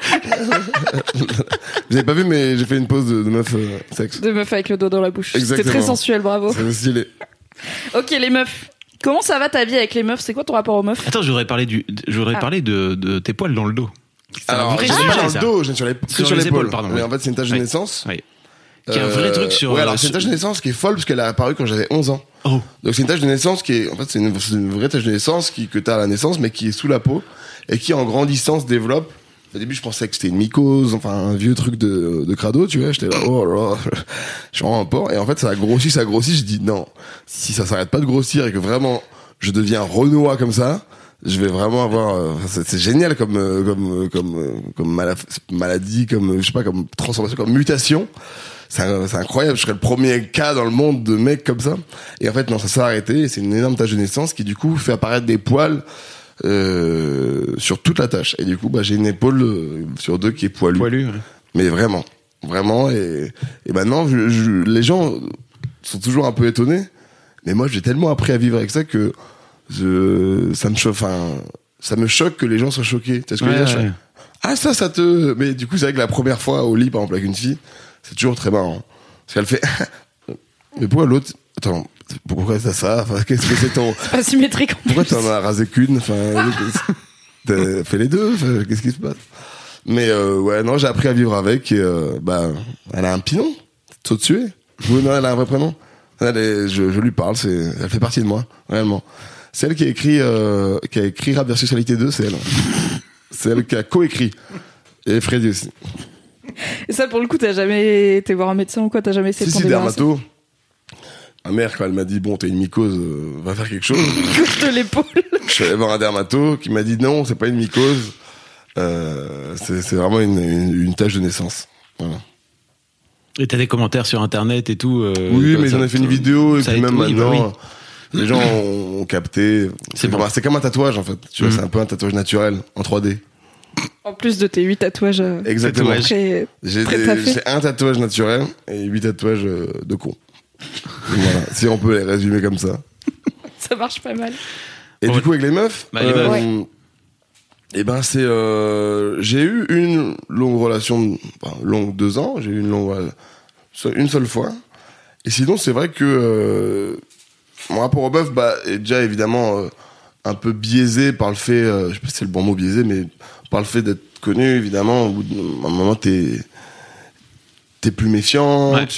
Vous avez pas vu, mais j'ai fait une pause de meuf sexe. de meuf avec le doigt dans la bouche. C'était Exactement. très sensuel, bravo. C'est stylé. Ok, les meufs. Comment ça va ta vie avec les meufs? C'est quoi ton rapport aux meufs? Attends, je voudrais parler de tes poils dans le dos. C'est un Alors, vrai j'ai sujet, pas dans ça. le dos, j'ai sur les épaules. pardon. Mais Oui. en fait, c'est une tache de Oui. naissance. Oui. Qui est un vrai truc sur. Ouais, alors c'est une tache de naissance qui est folle parce qu'elle a apparu quand j'avais 11 ans. Oh. Donc c'est une tache de naissance qui est, en fait, c'est une vraie tache de naissance que t'as à la naissance, mais qui est sous la peau et qui, en grandissant, se développe. Au début, je pensais que c'était une mycose, enfin, un vieux truc de crado, tu vois. J'étais là, oh là là, je suis vraiment un porc. Et en fait, ça a grossi. J'ai dit, non, si ça s'arrête pas de grossir et que vraiment, je deviens Renoir comme ça, je vais vraiment avoir, c'est génial comme maladie, comme, je sais pas, comme transformation, comme mutation. C'est incroyable. Je serais le premier cas dans le monde de mec comme ça. Et en fait, non, ça s'est arrêté. Et c'est une énorme tache de naissance qui, du coup, fait apparaître des poils, sur toute la tache. Et du coup, bah, j'ai une épaule sur deux qui est poilue. Poilu, ouais. Mais vraiment. Et maintenant, les gens sont toujours un peu étonnés. Mais moi, j'ai tellement appris à vivre avec ça que ça me choque que les gens soient choqués. Tu sais ce que je veux dire? Ouais. Ah, ça te... Mais du coup, c'est vrai que la première fois au lit, par exemple, avec une fille, c'est toujours très marrant. Parce qu'elle fait... Mais pourquoi l'autre... Attends, pourquoi t'as ça? Enfin, qu'est-ce que c'est ton... Pas symétrique en Pourquoi plus. t'en as rasé qu'une? Enfin, t'as fait les deux? Enfin, qu'est-ce qui se passe? Mais ouais, non, j'ai appris à vivre avec et bah, elle a un pinon. Totsué. Oui, non, elle a un vrai prénom. Je lui parle, elle fait partie de moi, réellement. C'est elle qui a écrit Rap versus Réalité 2, c'est elle. C'est elle qui a coécrit. Et Freddy aussi. Et ça, pour le coup, t'as jamais été voir un médecin ou quoi? T'as jamais essayé de t'en Si, débarrasser? dermato. Ma mère, quand elle m'a dit, bon, t'as une mycose, va faire quelque chose. Mycose de l'épaule. Je suis allé voir un dermato qui m'a dit, non, c'est pas une mycose. C'est vraiment une tache de naissance. Voilà. Et t'as des commentaires sur internet et tout. Oui, mais j'en ai fait une vidéo et ça puis a été- même oui, bah maintenant, les gens ont capté. C'est bon. C'est comme un tatouage en fait. Tu vois, Mm. c'est un peu un tatouage naturel en 3D. En plus de tes 8 tatouages. Exactement. Tatouage. Très, J'ai très taffés. j'ai un tatouage naturel et 8 tatouages de con. Voilà, si on peut les résumer comme ça. Ça marche pas mal. Et Ouais. du coup avec les meufs, Bah, les meufs. Ouais. et ben c'est j'ai eu une longue relation, enfin, longue 2 ans. J'ai eu une seule fois. Et sinon c'est vrai que mon rapport aux meufs est déjà évidemment un peu biaisé par le fait, je sais pas si c'est le bon mot biaisé, mais par le fait d'être connu évidemment. Au bout d'un moment t'es plus méfiant, Ouais.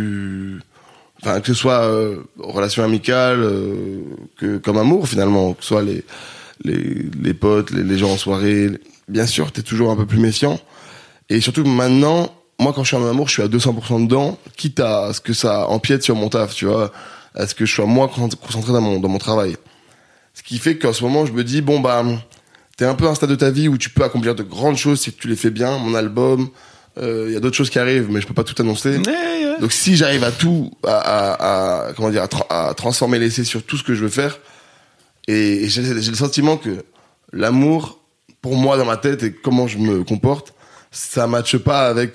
enfin que ce soit relation amicale que comme amour finalement, que ce soit les potes, les gens en soirée, bien sûr t'es toujours un peu plus méfiant. Et surtout maintenant, moi quand je suis en amour, je suis à 200% dedans, quitte à ce que ça empiète sur mon taf, tu vois, à ce que je sois moins concentré dans mon travail. Ce qui fait qu'en ce moment je me dis bon bah t'es un peu à un stade de ta vie où tu peux accomplir de grandes choses si tu les fais bien. Mon album, y a d'autres choses qui arrivent, mais je peux pas tout annoncer. Ouais. Donc si j'arrive à tout, comment dire, à transformer l'essai sur tout ce que je veux faire, et j'ai le sentiment que l'amour, pour moi dans ma tête et comment je me comporte, ça matche pas avec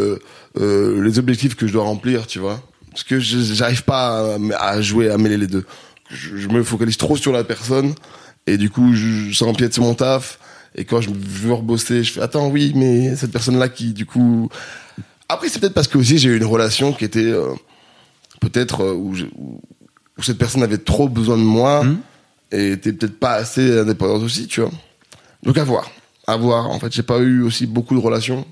les objectifs que je dois remplir, tu vois. Parce que j'arrive pas à jouer, à mêler les deux. Je me focalise trop sur la personne et du coup ça empiète sur mon taf. Et quand je veux rebosser, je fais attends oui mais cette personne là qui du coup après c'est peut-être parce que aussi j'ai eu une relation qui était peut-être où cette personne avait trop besoin de moi et était peut-être pas assez indépendante aussi, tu vois. Donc à voir en fait j'ai pas eu aussi beaucoup de relations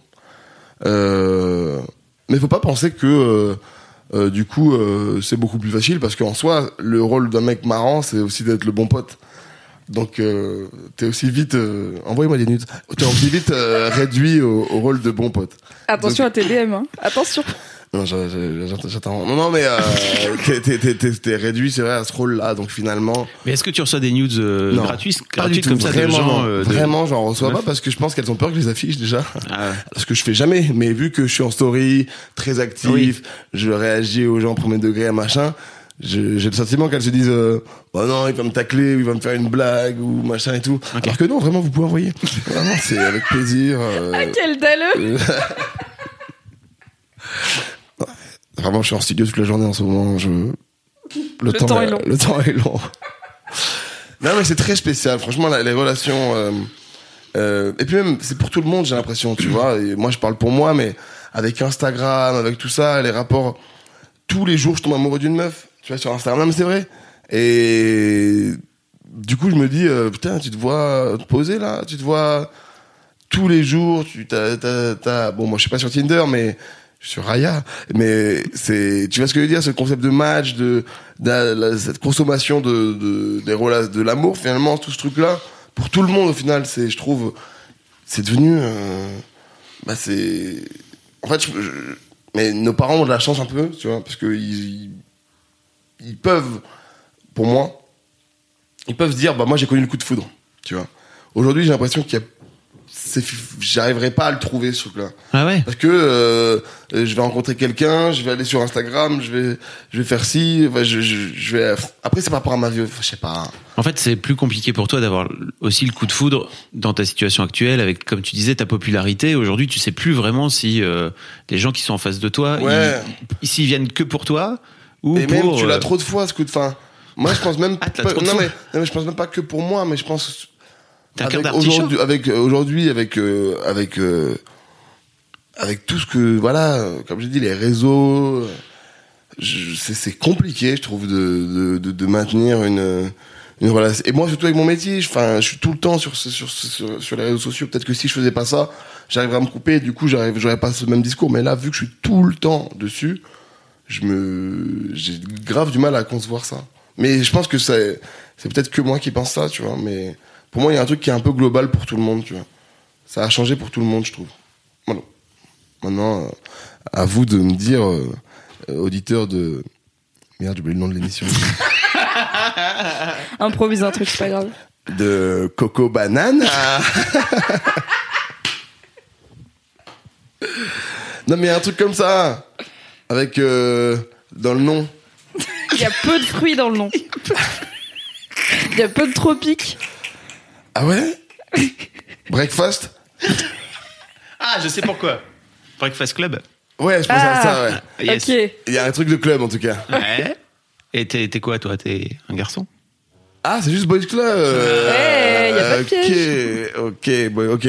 mais faut pas penser que du coup c'est beaucoup plus facile parce qu'en soi le rôle d'un mec marrant c'est aussi d'être le bon pote. Donc t'es aussi vite envoyez-moi des nudes. T'es aussi vite réduit au rôle de bon pote. Attention Donc- à tes DM, hein. Attention. Non, j'attends. Non, mais t'es réduit, c'est vrai, à ce rôle-là. Donc finalement, Mais est-ce que tu reçois des news non, gratuites pas du tout. comme ça de Vraiment, gens vraiment, j'en reçois meufs. pas parce que je pense qu'elles ont peur que je les affiche déjà. Ah ouais. Ce que je fais jamais. Mais vu que je suis en story, très actif, Oui. je réagis aux gens au premier degré, machin. J'ai le sentiment qu'elles se disent bah non il va me tacler ou il va me faire une blague ou machin et tout. Alors que non vraiment vous pouvez envoyer vraiment c'est avec plaisir Ah, quel dalleux. Vraiment je suis en studio toute la journée en ce moment Le temps est long. Le temps est long. Non, mais c'est très spécial. Franchement, les relations. Et puis même, c'est pour tout le monde, j'ai l'impression, tu vois. Et moi, je parle pour moi, mais avec Instagram, avec tout ça, les rapports. Tous les jours, je tombe amoureux d'une meuf. Tu vois, sur Instagram, c'est vrai. Et du coup, je me dis, putain, tu te vois te poser là, tu te vois tous les jours. Bon, moi, je suis pas sur Tinder, mais sur Raya, mais tu vois ce que je veux dire, ce concept de match, cette consommation de l'amour, finalement, tout ce truc-là, pour tout le monde, au final, je trouve, c'est devenu, en fait, mais nos parents ont de la chance un peu, tu vois, parce que ils peuvent, pour moi, ils peuvent se dire, moi, j'ai connu le coup de foudre, tu vois. Aujourd'hui, j'ai l'impression j'arriverai pas à le trouver, ce truc-là. Ah ouais. Parce que je vais rencontrer quelqu'un, je vais aller sur Instagram, je vais faire ci, je vais. Après, c'est par rapport à ma vie, je sais pas. En fait, c'est plus compliqué pour toi d'avoir aussi le coup de foudre dans ta situation actuelle, avec, comme tu disais, ta popularité. Aujourd'hui, tu sais plus vraiment si les gens qui sont en face de toi, s'ils viennent que pour toi ou et pour. Même, tu l'as trop de fois, ce coup de fin. Moi, je pense même. Non, mais je pense même pas que pour moi, mais je pense. Aujourd'hui, avec tout ce que, voilà, comme j'ai dit, les réseaux, c'est compliqué, je trouve, de maintenir une relation. Et moi, surtout avec mon métier, je suis tout le temps sur les réseaux sociaux. Peut-être que si je faisais pas ça, j'arriverais à me couper, et du coup, j'aurais pas ce même discours. Mais là, vu que je suis tout le temps dessus, j'ai grave du mal à concevoir ça. Mais je pense que c'est peut-être que moi qui pense ça, tu vois, mais pour moi, il y a un truc qui est un peu global pour tout le monde, tu vois. Ça a changé pour tout le monde, je trouve. Voilà. Maintenant, à vous de me dire, auditeur de... Merde, j'ai oublié le nom de l'émission. Improvise un truc, c'est pas grave. De Coco Banane. Non, mais il y a un truc comme ça, avec dans le nom. Il y a peu de fruits dans le nom. Il y a peu de tropiques. Ah ouais? Breakfast? Ah, je sais pourquoi. Breakfast Club. Ouais, je pense à ça, ouais. Yes. Ok. Il y a un truc de club, en tout cas. Ouais. Et t'es quoi, toi? T'es un garçon? Ah, c'est juste Boys Club. Ouais, y a pas de piège. Ok.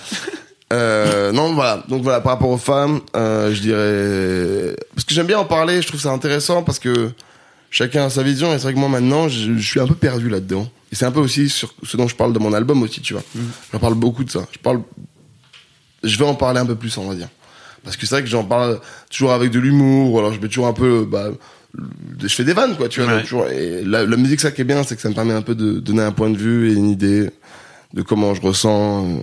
Non, voilà. Donc voilà, par rapport aux femmes, je dirais... Parce que j'aime bien en parler, je trouve ça intéressant, parce que chacun a sa vision, et c'est vrai que moi, maintenant, je suis un peu perdu là-dedans. Et c'est un peu aussi sur ce dont je parle dans mon album aussi, tu vois. J'en parle beaucoup de ça. Je vais en parler un peu plus, on va dire. Parce que c'est vrai que j'en parle toujours avec de l'humour, ou alors je mets toujours un peu... je fais des vannes, quoi, tu vois. Ouais. Donc, toujours, et la musique, ça qui est bien, c'est que ça me permet un peu de donner un point de vue et une idée de comment je ressens,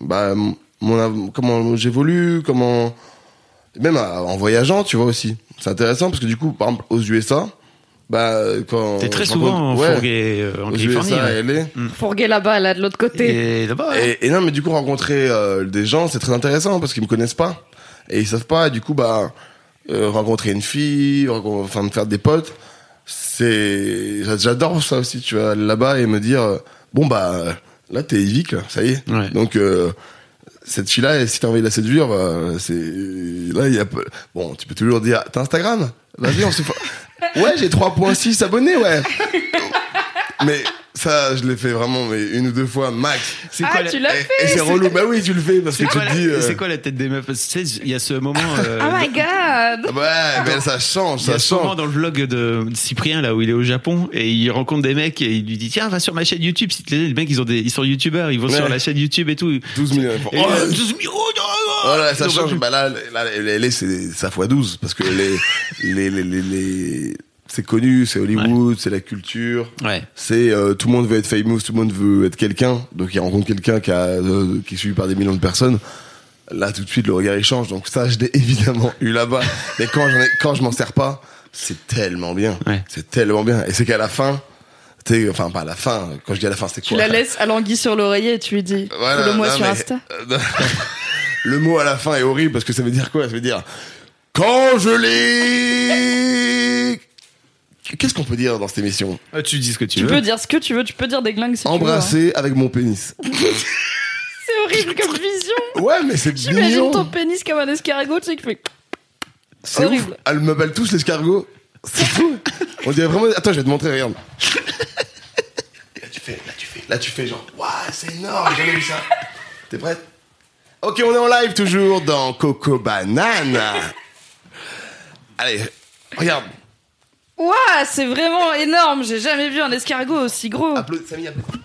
comment j'évolue, même en voyageant, tu vois, aussi. C'est intéressant parce que du coup, par exemple, aux USA, quand t'es très souvent en Fourguet, en Californie. USA, ouais. Fourguet là-bas, là, de l'autre côté. Et là-bas. Et non, mais du coup, rencontrer des gens, c'est très intéressant parce qu'ils me connaissent pas et ils savent pas. Et du coup, rencontrer une fille, me faire des potes, j'adore ça aussi, tu vois, aller là-bas et me dire, là, t'es Yvick, là, ça y est. Ouais. Donc, cette fille-là, si t'as envie de la séduire, là, il y a bon, tu peux toujours dire, t'as Instagram? Vas-y, on se fait. Ouais, j'ai 3.6 abonnés, ouais. Mais ça, je l'ai fait vraiment, mais une ou deux fois max. C'est Tu l'as fait. Et c'est relou. Bah oui, tu le fais parce que tu te dis. C'est quoi la tête des meufs? Tu sais, il y a ce moment. Oh my god! Ouais, mais ça change, Il y a ça ce moment change. dans le vlog de Cyprien là où il est au Japon et il rencontre des mecs et il lui dit tiens va sur ma chaîne YouTube. Les mecs ils sont youtubeurs, ils vont sur la chaîne YouTube et tout. 12 millions. Et 12 millions. Voilà, ça change. Là, c'est ça fois 12 parce que c'est connu, c'est Hollywood, c'est la culture. Ouais. C'est tout le monde veut être famous, tout le monde veut être quelqu'un. Donc il rencontre quelqu'un qui est suivi par des millions de personnes. Là tout de suite le regard il change. Donc ça je l'ai évidemment eu là-bas. Mais quand je m'en sers pas, c'est tellement bien. Ouais. C'est tellement bien. Et c'est qu'à la fin, enfin pas à la fin. Quand je dis à la fin, c'est quoi? Tu la laisses à l'anguille sur l'oreiller et tu lui dis Voilà, follow-moi non, sur mais, Insta. Le mot à la fin est horrible parce que ça veut dire quoi? Ça veut dire quand je l'ai. Qu'est-ce qu'on peut dire dans cette émission? Tu dis ce que tu Tu veux. peux dire ce que tu veux, tu peux dire des glingues si Embrasser avec mon pénis. tu veux. C'est horrible comme vision. Ouais, mais c'est J'imagine mignon. ton pénis comme un escargot, tu sais, qui fait. C'est horrible. ouf. Elle me balle tous l'escargot. C'est fou. On dirait vraiment. Attends, je vais te montrer, regarde. Là, tu fais genre, waouh, c'est énorme, j'ai jamais vu ça. T'es prête? Ok, on est en live toujours dans Coco Banane. Allez, regarde. Waouh, c'est vraiment énorme. J'ai jamais vu un escargot aussi gros. Applaudis, Samy, applaudis.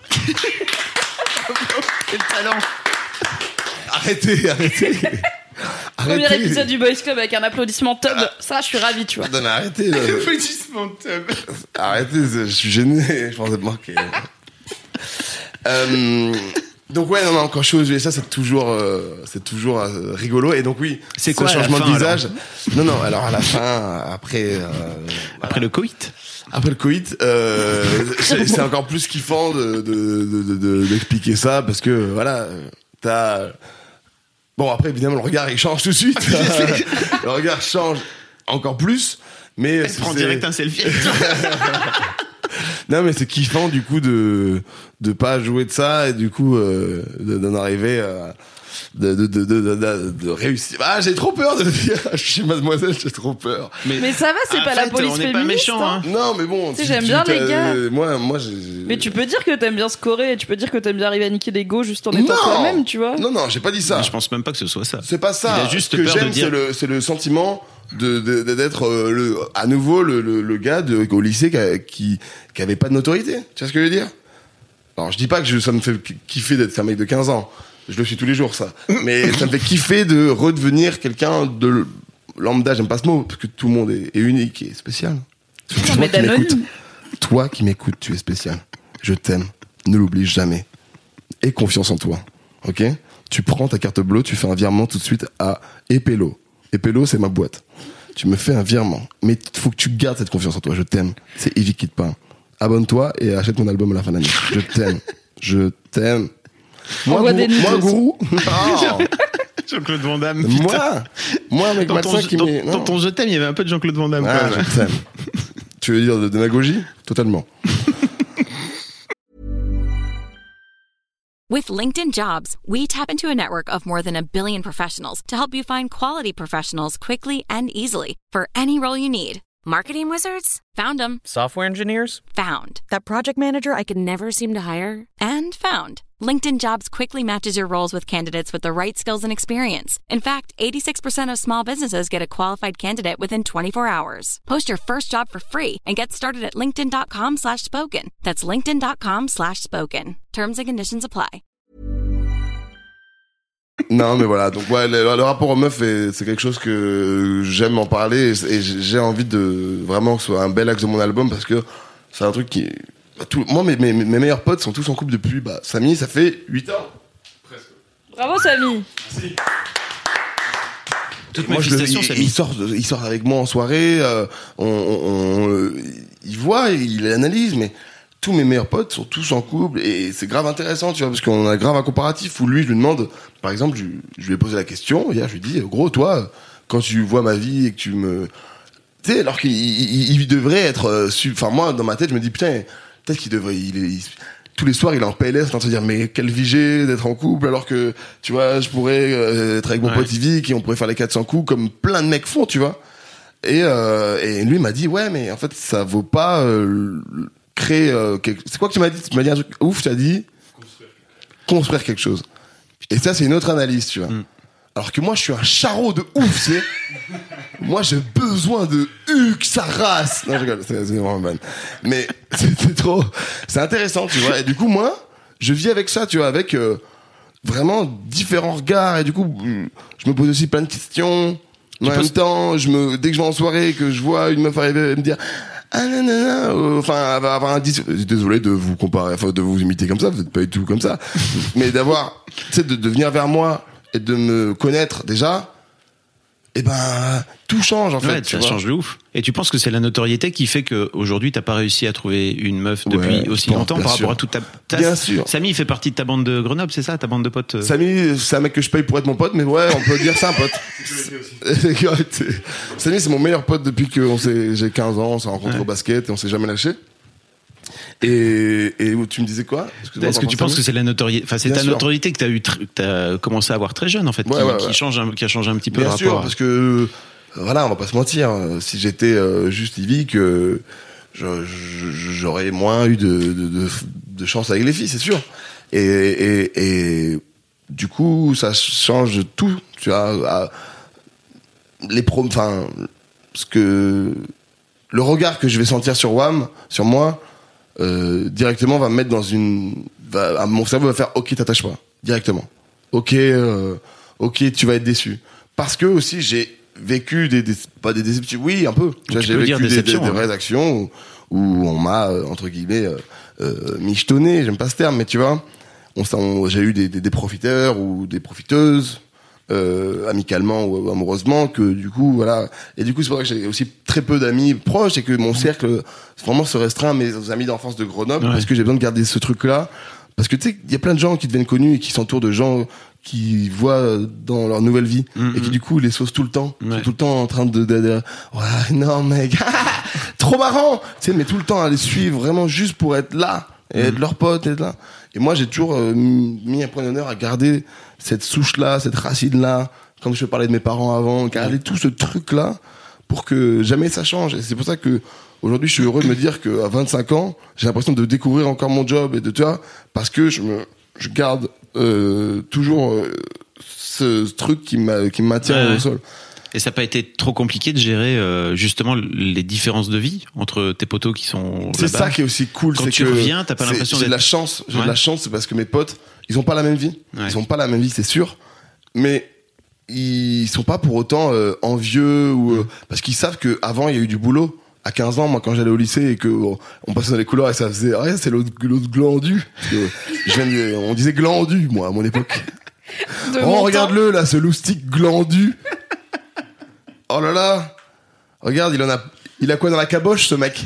Quel talent. Arrêtez. Premier épisode du Boys Club avec un applaudissement tub. Ça, je suis ravie, tu vois. Non, mais arrêtez. Là. Applaudissement tub. Arrêtez, je suis gêné. Je pensais pas que... donc ouais, non, quand je suis aux USA, c'est toujours rigolo. Et donc oui, c'est ce quoi changement fin, de visage. Non, alors à la fin, après le coït. Après le coït, c'est encore plus kiffant d'expliquer ça parce que voilà, t'as. Bon après évidemment le regard il change tout de suite. Le regard change encore plus, mais elle prend direct un selfie. Non mais c'est kiffant du coup de pas jouer de ça et du coup d'en arriver à de réussir. Ah, j'ai trop peur de le dire. Je suis mademoiselle, j'ai trop peur. Mais ça va, c'est pas la police féministe. On n'est pas méchant, hein. Non, mais bon. Tu sais, j'aime bien les gars. Moi, mais tu peux dire que t'aimes bien scorer et tu peux dire que t'aimes bien arriver à niquer les go juste en étant toi-même, tu vois. Non, j'ai pas dit ça. Mais je pense même pas que ce soit ça. C'est pas ça. Il a juste Ce que peur j'aime, de dire... c'est le sentiment d'être à nouveau le gars au lycée qui avait pas de notoriété. Tu vois ce que je veux dire? Alors, je dis pas que ça me fait kiffer d'être un mec de 15 ans. Je le suis tous les jours, ça. Mais ça me fait kiffer de redevenir quelqu'un de lambda. J'aime pas ce mot, parce que tout le monde est unique et spécial. Toi qui m'écoutes, tu es spécial. Je t'aime. Ne l'oublie jamais. Aie confiance en toi. Ok? Tu prends ta carte bleue, tu fais un virement tout de suite à Epelo. Epelo, c'est ma boîte. Tu me fais un virement. Mais il faut que tu gardes cette confiance en toi. Je t'aime. C'est Evie Quitte Pas. Abonne-toi et achète mon album à la fin de l'année. Je t'aime. Je t'aime. Moi, gourou. Oh. Jean-Claude Van Damme. Moi, avec Matza qui m'est... Dans ton je t'aime, il y avait un peu de Jean-Claude Van Damme. Ah, je t'aime. Tu veux dire de démagogie? Totalement. With LinkedIn Jobs, we tap into a network of more than 1 billion professionals to help you find quality professionals quickly and easily for any role you need. Marketing wizards? Found them. Software engineers? Found. That project manager I could never seem to hire? And found. LinkedIn Jobs quickly matches your roles with candidates with the right skills and experience. In fact, 86% of small businesses get a qualified candidate within 24 hours. Post your first job for free and get started at linkedin.com/spoken. That's linkedin.com/spoken. Terms and conditions apply. Non, mais voilà. Donc, ouais, le rapport aux meufs, c'est quelque chose que j'aime en parler et j'ai envie de vraiment que ce soit un bel axe de mon album parce que c'est un truc qui... Moi, mes meilleurs potes sont tous en couple depuis... Samy, ça fait 8 ans. Presque. Bravo, Samy. Merci. Moi, il sort avec moi en soirée. Il voit, il analyse, mais tous mes meilleurs potes sont tous en couple et c'est grave intéressant, tu vois, parce qu'on a grave un comparatif où lui, je lui demande, par exemple, je lui ai posé la question hier, je lui dis, gros, toi, quand tu vois ma vie et que tu me... Tu sais, alors qu'il devrait être... Enfin, moi, dans ma tête, je me dis, putain, peut-être qu'il devrait... tous les soirs, il est en PLS en train de se dire, mais quelle vie j'ai d'être en couple, alors que, tu vois, je pourrais être avec mon pote Yvick et on pourrait faire les 400 coups comme plein de mecs font, tu vois. Et lui m'a dit, ouais, mais en fait, ça vaut pas créer... C'est quoi que tu m'as dit? Tu m'as dit un truc ouf, tu as dit... Construire quelque chose. Et ça, c'est une autre analyse, tu vois. Alors que moi, je suis un charreau de ouf, tu sais. Moi, j'ai besoin de que ça race. Non, je rigole, c'est vraiment mal. Mais c'est trop... C'est intéressant, tu vois. Et du coup, moi, je vis avec ça, tu vois, avec vraiment différents regards. Et du coup, je me pose aussi plein de questions. En même temps, dès que je vais en soirée, que je vois une meuf arriver et me dire... Ah nanana, enfin avoir un désolé de vous comparer, enfin de vous imiter comme ça, vous êtes pas du tout comme ça, mais d'avoir, tu sais, de venir vers moi et de me connaître déjà, et ben tout change en fait. Ouais, ça change de ouf. Et tu penses que c'est la notoriété qui fait que aujourd'hui t'as pas réussi à trouver une meuf depuis aussi longtemps par rapport à toute ta... Bien sûr. Samy, il fait partie de ta bande de Grenoble, c'est ça, ta bande de potes? Samy, c'est un mec que je paye pour être mon pote, mais ouais, on peut dire c'est un pote. Samy, c'est mon meilleur pote depuis que j'ai 15 ans, on s'est rencontrés au basket et on s'est jamais lâché. Et tu me disais quoi? Est-ce que tu penses que c'est la notoriété, enfin c'est ta notoriété que t'as commencé à avoir très jeune en fait, qui a changé un petit peu. Bien sûr, parce que voilà, on va pas se mentir. Si j'étais juste Yvick, j'aurais moins eu de chance avec les filles, c'est sûr. Et du coup, ça change tout. Tu vois, ce que le regard que je vais sentir sur Wham, sur moi, directement va me mettre mon cerveau va faire OK, t'attaches pas directement. OK, tu vas être déçu. Parce que aussi j'ai vécu pas des déceptions, oui un peu. J'ai vécu des vraies actions où on m'a entre guillemets michetonné. J'aime pas ce terme, mais tu vois, j'ai eu des profiteurs ou des profiteuses. Amicalement ou amoureusement, que du coup voilà, et du coup c'est pour ça que j'ai aussi très peu d'amis proches et que mon cercle vraiment se restreint à mes amis d'enfance de Grenoble, parce que j'ai besoin de garder ce truc là, parce que tu sais il y a plein de gens qui deviennent connus et qui s'entourent de gens qui voient dans leur nouvelle vie et qui du coup les saucent tout le temps, sont tout le temps en train de ouais non mec trop marrant, tu sais, mais tout le temps à les suivre vraiment juste pour être là et être leur pote, être là. Et moi j'ai toujours mis un point d'honneur à garder cette souche-là, cette racine-là, comme je parlais de mes parents avant, garder tout ce truc-là pour que jamais ça change. Et c'est pour ça que aujourd'hui, je suis heureux de me dire qu'à 25 ans, j'ai l'impression de découvrir encore mon job et de toi, parce que je garde toujours ce truc qui me maintient au sol. Et ça n'a pas été trop compliqué de gérer justement les différences de vie entre tes potos qui sont c'est là-bas. Ça qui est aussi cool. Quand c'est tu reviens, t'as pas l'impression j'ai de la chance. J'ai de la chance, c'est parce que mes potes, ils ont pas la même vie. Ouais. Ils ont pas la même vie, c'est sûr. Mais ils sont pas pour autant envieux ou parce qu'ils savent que avant il y a eu du boulot. À 15 ans, moi, quand j'allais au lycée et que on passait dans les couloirs et ça faisait c'est l'autre glandu. On disait glandu, moi, à mon époque. Regarde-le là, ce loustic glandu. Oh là là, regarde, il a quoi dans la caboche, ce mec?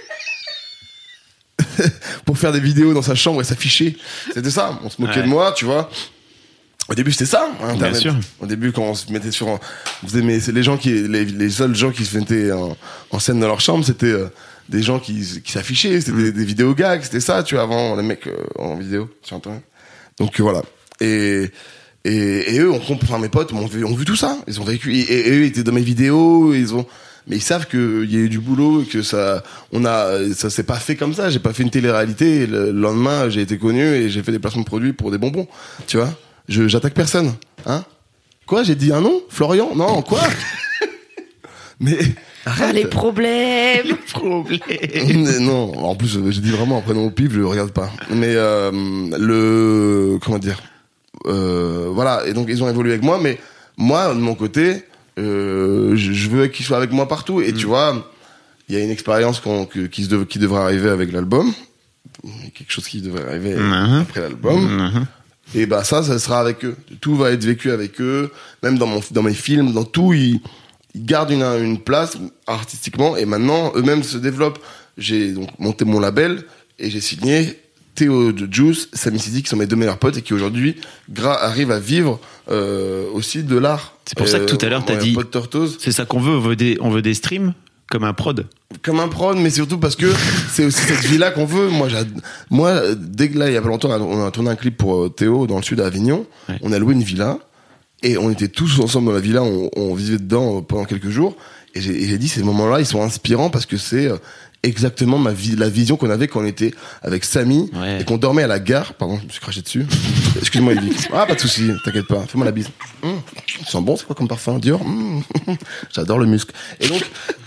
Pour faire des vidéos dans sa chambre et s'afficher. C'était ça, on se moquait de moi, tu vois. Au début, c'était ça, hein, Internet. Bien sûr. Au début, quand on se mettait c'est les gens les seuls gens qui se mettaient en scène dans leur chambre, c'était des gens qui s'affichaient, c'était des vidéos gags, c'était ça, tu vois, avant, les mecs en vidéo sur Internet. Donc voilà. Et eux, mes potes ont vu tout ça. Ils ont vécu, et eux étaient dans mes vidéos, mais ils savent qu'il y a eu du boulot, et que ça s'est pas fait comme ça. J'ai pas fait une télé-réalité, et le lendemain, j'ai été connu, et j'ai fait des placements de produits pour des bonbons. Tu vois? J'attaque personne. Hein? Quoi? J'ai dit un nom? Florian? Non, quoi? Mais, arrête. Les problèmes. Non, en plus, j'ai dit vraiment un prénom au pif, je regarde pas. Mais, comment dire? Voilà, et donc ils ont évolué avec moi, mais moi de mon côté je veux qu'ils soient avec moi partout. Et tu vois, il y a une expérience qui devrait arriver avec l'album, quelque chose qui devrait arriver après l'album. Et bah ça sera avec eux, tout va être vécu avec eux, même dans mes films, dans tout, ils gardent une place artistiquement, et maintenant eux-mêmes se développent. J'ai donc monté mon label et j'ai signé Théo de Juice, Samy Sidi, qui sont mes deux meilleurs potes et qui aujourd'hui arrivent à vivre aussi de l'art. C'est pour ça que tout à l'heure t'as dit c'est ça qu'on veut, on veut des streams comme un prod. Comme un prod, mais surtout parce que c'est aussi cette vie-là qu'on veut. Moi, dès que là, il y a pas longtemps, on a tourné un clip pour Théo dans le sud à Avignon. Ouais. On a loué une villa et on était tous ensemble dans la villa, on vivait dedans pendant quelques jours. Et j'ai dit, ces moments-là, ils sont inspirants parce que c'est exactement la vision qu'on avait quand on était avec Samy et qu'on dormait à la gare. Pardon, je me suis craché dessus. Excuse-moi, Yvick. Ah, pas de souci, t'inquiète pas. Fais-moi la bise. Ça sent bon, c'est quoi comme parfum? Dior. J'adore le musc. Et donc,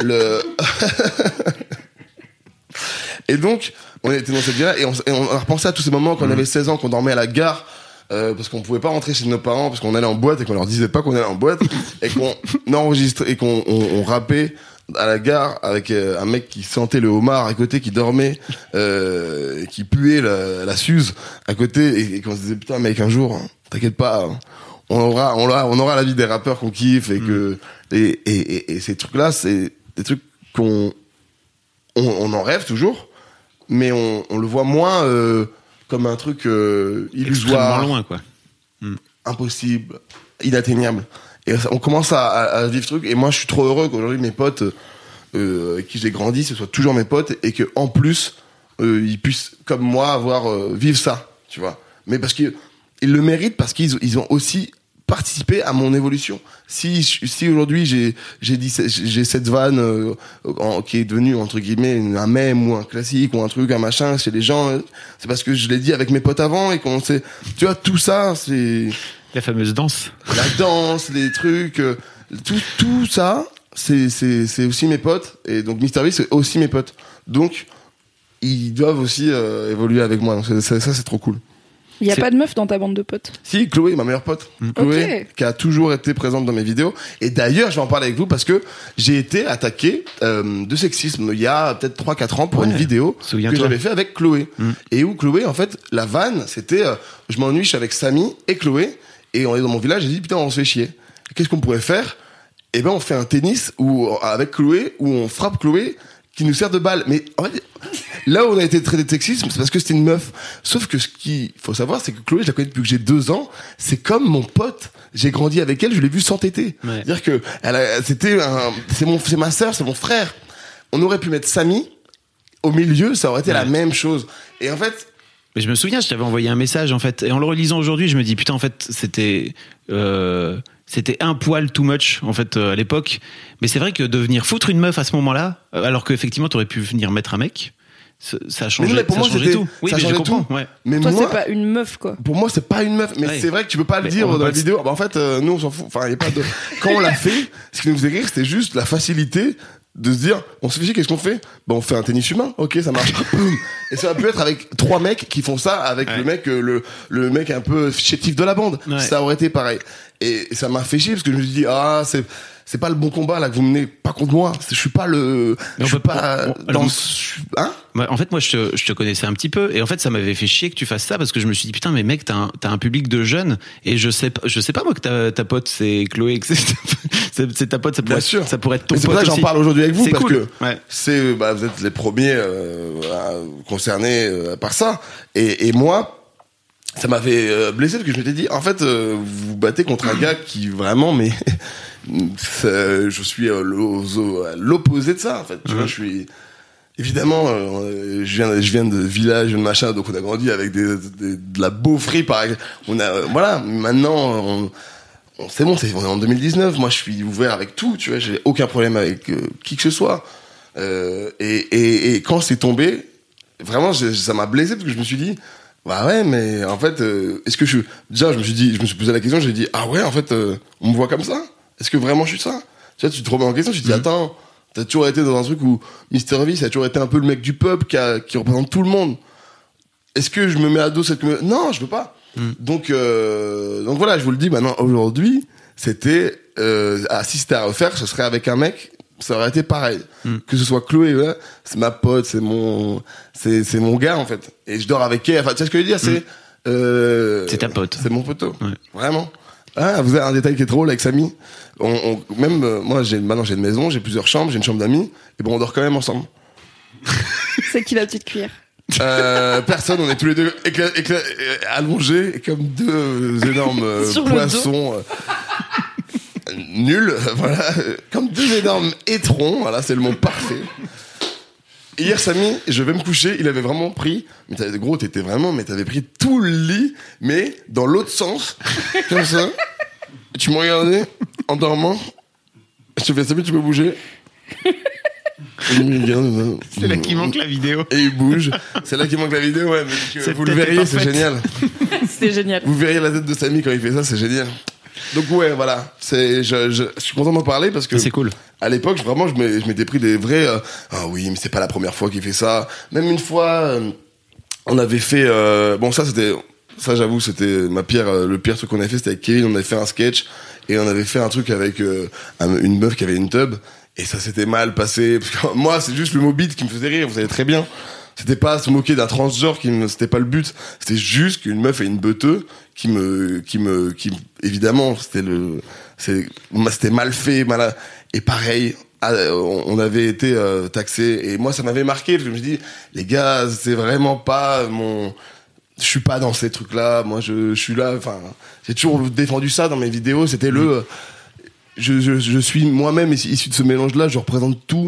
et donc, on était dans cette villa et on a repensé à tous ces moments quand on avait 16 ans, qu'on dormait à la gare. Parce qu'on pouvait pas rentrer chez nos parents parce qu'on allait en boîte et qu'on leur disait pas qu'on allait en boîte et qu'on enregistrait et qu'on rappait à la gare avec un mec qui sentait le homard à côté, qui dormait, qui puait la suze à côté, et qu'on se disait putain mec, un jour, t'inquiète pas, on aura la vie des rappeurs qu'on kiffe et que et ces trucs là, c'est des trucs qu'on en rêve toujours, mais on le voit moins comme un truc illusoire, extrêmement loin, quoi. Impossible, inatteignable. Et on commence à vivre ce truc, et moi je suis trop heureux qu'aujourd'hui mes potes avec qui j'ai grandi, ce soient toujours mes potes, et que en plus ils puissent comme moi vivre ça, tu vois. Mais parce qu'ils le méritent, parce qu'ils ont aussi participer à mon évolution. Si aujourd'hui j'ai cette vanne qui est devenue entre guillemets un mème ou un classique ou un truc, un machin chez les gens, c'est parce que je l'ai dit avec mes potes avant et qu'on sait, tu vois, tout ça, c'est la fameuse danse, les trucs, tout ça, c'est aussi mes potes, et donc Mr V c'est aussi mes potes, donc ils doivent aussi évoluer avec moi. Donc ça c'est trop cool. Il y a pas de meuf dans ta bande de potes? Si, Chloé, ma meilleure pote. Chloé, Okay. qui a toujours été présente dans mes vidéos. Et d'ailleurs, je vais en parler avec vous parce que j'ai été attaqué de sexisme il y a peut-être 3-4 ans pour une vidéo que j'avais fait avec Chloé. Et où Chloé, en fait, la vanne, c'était je m'ennuie, je suis avec Samy et Chloé, et on est dans mon village, j'ai dit putain, on se fait chier. Qu'est-ce qu'on pourrait faire? Eh ben, on fait un tennis avec Chloé, où on frappe Chloé qui nous sert de balle. Mais en fait, là où on a été traité de sexisme, c'est parce que c'était une meuf. Sauf que ce qu'il faut savoir, c'est que Chloé, je la connais depuis que j'ai 2 ans. C'est comme mon pote. J'ai grandi avec elle, je l'ai vue s'entêter. Ouais. C'est-à-dire que c'est ma sœur, c'est mon frère. On aurait pu mettre Samy au milieu, ça aurait été la même chose. Et en fait, mais je me souviens, je t'avais envoyé un message en fait, et en le relisant aujourd'hui, je me dis putain, en fait, c'était un poil too much en fait à l'époque. Mais c'est vrai que de venir foutre une meuf à ce moment-là, alors qu'effectivement t'aurais pu venir mettre un mec, ça a changé, mais pour moi, tout. Oui, ça mais je comprends. Tout. Ouais. Mais toi, moi, c'est pas une meuf, quoi. Pour moi, c'est pas une meuf. Mais c'est vrai que tu peux pas le dire dans la vidéo. Bah, en fait, nous, on s'en fout. Enfin, y a pas de. Quand on l'a fait, ce qui nous faisait rire, c'était juste la facilité de se dire, on se fait chier, qu'est-ce qu'on fait? Bah, on fait un tennis humain. Ok, ça marche. Et ça aurait pu être avec 3 mecs qui font ça avec le mec, le mec un peu chétif de la bande. Ouais. Ça aurait été pareil. Et ça m'a fait chier parce que je me suis dit, c'est pas le bon combat là que vous menez, pas contre moi. Je suis pas le. Je suis pas dans. Hein? En fait, moi, je te connaissais un petit peu, et en fait, ça m'avait fait chier que tu fasses ça parce que je me suis dit putain, mais mec, t'as un public de jeunes, et je sais pas moi que ta pote c'est Chloé, que c'est ta pote, ça pourrait être ton pote. C'est pour ça que j'en parle aujourd'hui avec vous, parce cool. que vous êtes les premiers concernés par ça, et moi. Ça m'avait blessé parce que je m'étais dit, en fait, vous vous battez contre un gars qui vraiment, mais je suis l'opposé de ça, en fait. Tu vois, je suis évidemment, je viens de village, de machin, donc on a grandi avec de la beaufrie, par exemple. Voilà, maintenant, c'est bon, on est en 2019. Moi, je suis ouvert avec tout, tu vois, j'ai aucun problème avec qui que ce soit. Et quand c'est tombé, vraiment, ça m'a blessé parce que je me suis dit. Bah ouais, mais en fait, est-ce que je me suis posé la question, j'ai dit, ah ouais, en fait, on me voit comme ça? Est-ce que vraiment je suis ça? Tu vois, tu te remets en question, tu te dis, attends, t'as toujours été dans un truc où Mr V, ça a toujours été un peu le mec du peuple qui représente tout le monde. Est-ce que je me mets à dos cette non, je veux pas. Donc voilà, je vous le dis maintenant, aujourd'hui, c'était, si c'était à refaire, ce serait avec un mec, ça aurait été pareil. Que ce soit Chloé, c'est ma pote, c'est mon gars, en fait. Et je dors avec elle. Enfin, tu sais ce que je veux dire, c'est ta pote. C'est mon poteau. Ouais. Vraiment. Ah, vous avez un détail qui est drôle avec Samy. Moi, maintenant, j'ai une maison, j'ai plusieurs chambres, j'ai une chambre d'amis. Et bon, on dort quand même ensemble. C'est qui la petite cuillère? Personne, on est tous les deux allongés comme 2 énormes poissons. Nul, voilà, comme 2 énormes étrons, voilà, c'est le mot parfait. Hier, Samy, je vais me coucher, il avait vraiment pris, mais t'avais pris tout le lit, mais dans l'autre sens, comme ça. Tu me regardais en dormant, je te fais, Samy, tu peux bouger? C'est là qu'il manque la vidéo. Et il bouge. C'est là qu'il manque la vidéo, ouais, mais vous le verriez, c'est génial. C'était génial. Vous verriez la tête de Samy quand il fait ça, c'est génial. Donc ouais, voilà, je suis content d'en parler parce que c'est cool. À l'époque, vraiment, je m'étais pris des vrais ah oui, mais c'est pas la première fois qu'il fait ça. Même une fois, on avait fait j'avoue, c'était le pire truc qu'on avait fait, c'était avec Kevin. On avait fait un sketch et on avait fait un truc avec une meuf qui avait une tub et ça s'était mal passé. Parce que moi, c'est juste le mot bite qui me faisait rire. Vous savez très bien. C'était pas se moquer d'un transgenre c'était pas le but. C'était juste qu'une meuf ait une beuteux qui évidemment, c'était mal fait, et pareil, on avait été taxé, et moi, ça m'avait marqué, parce que je me dis, les gars, c'est vraiment pas je suis pas dans ces trucs-là, moi, je suis là, enfin, j'ai toujours défendu ça dans mes vidéos, c'était je suis moi-même issu de ce mélange-là, je représente tout.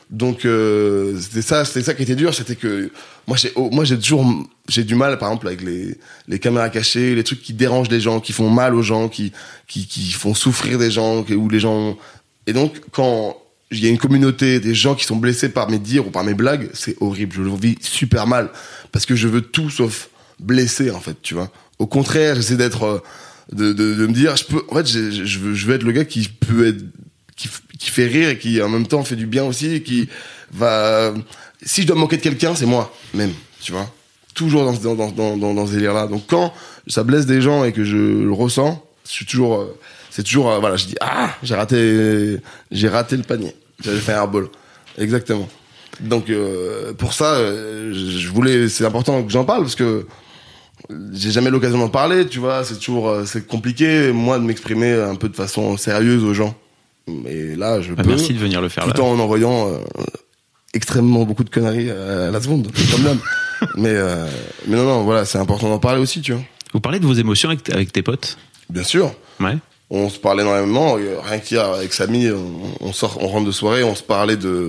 Donc c'était ça qui était dur, c'était que moi j'ai du mal par exemple avec les caméras cachées, les trucs qui dérangent les gens, qui font mal aux gens, qui font souffrir des gens, ou les gens. Et donc quand il y a une communauté, des gens qui sont blessés par mes dires ou par mes blagues, c'est horrible, je le vis super mal parce que je veux tout sauf blesser en fait, tu vois. Au contraire, j'essaie d'être de me dire je veux être le gars qui peut être qui fait rire et qui en même temps fait du bien aussi et qui va si je dois me moquer de quelqu'un c'est moi même, tu vois, toujours dans ce délire là. Donc quand ça blesse des gens et que je le ressens, c'est toujours voilà, je dis j'ai raté le panier, j'avais fait un airball exactement. Donc pour ça c'est important que j'en parle parce que j'ai jamais l'occasion d'en parler, tu vois, c'est compliqué moi de m'exprimer un peu de façon sérieuse aux gens. Mais là, je peux. Merci de venir le faire. Tout en envoyant extrêmement beaucoup de conneries à la seconde, comme d'hab. mais non, voilà, c'est important d'en parler aussi, tu vois. Vous parlez de vos émotions avec tes potes? Bien sûr. Ouais. On se parlait énormément. Rien qu'hier, avec Samy, on rentre de soirée, on se parlait de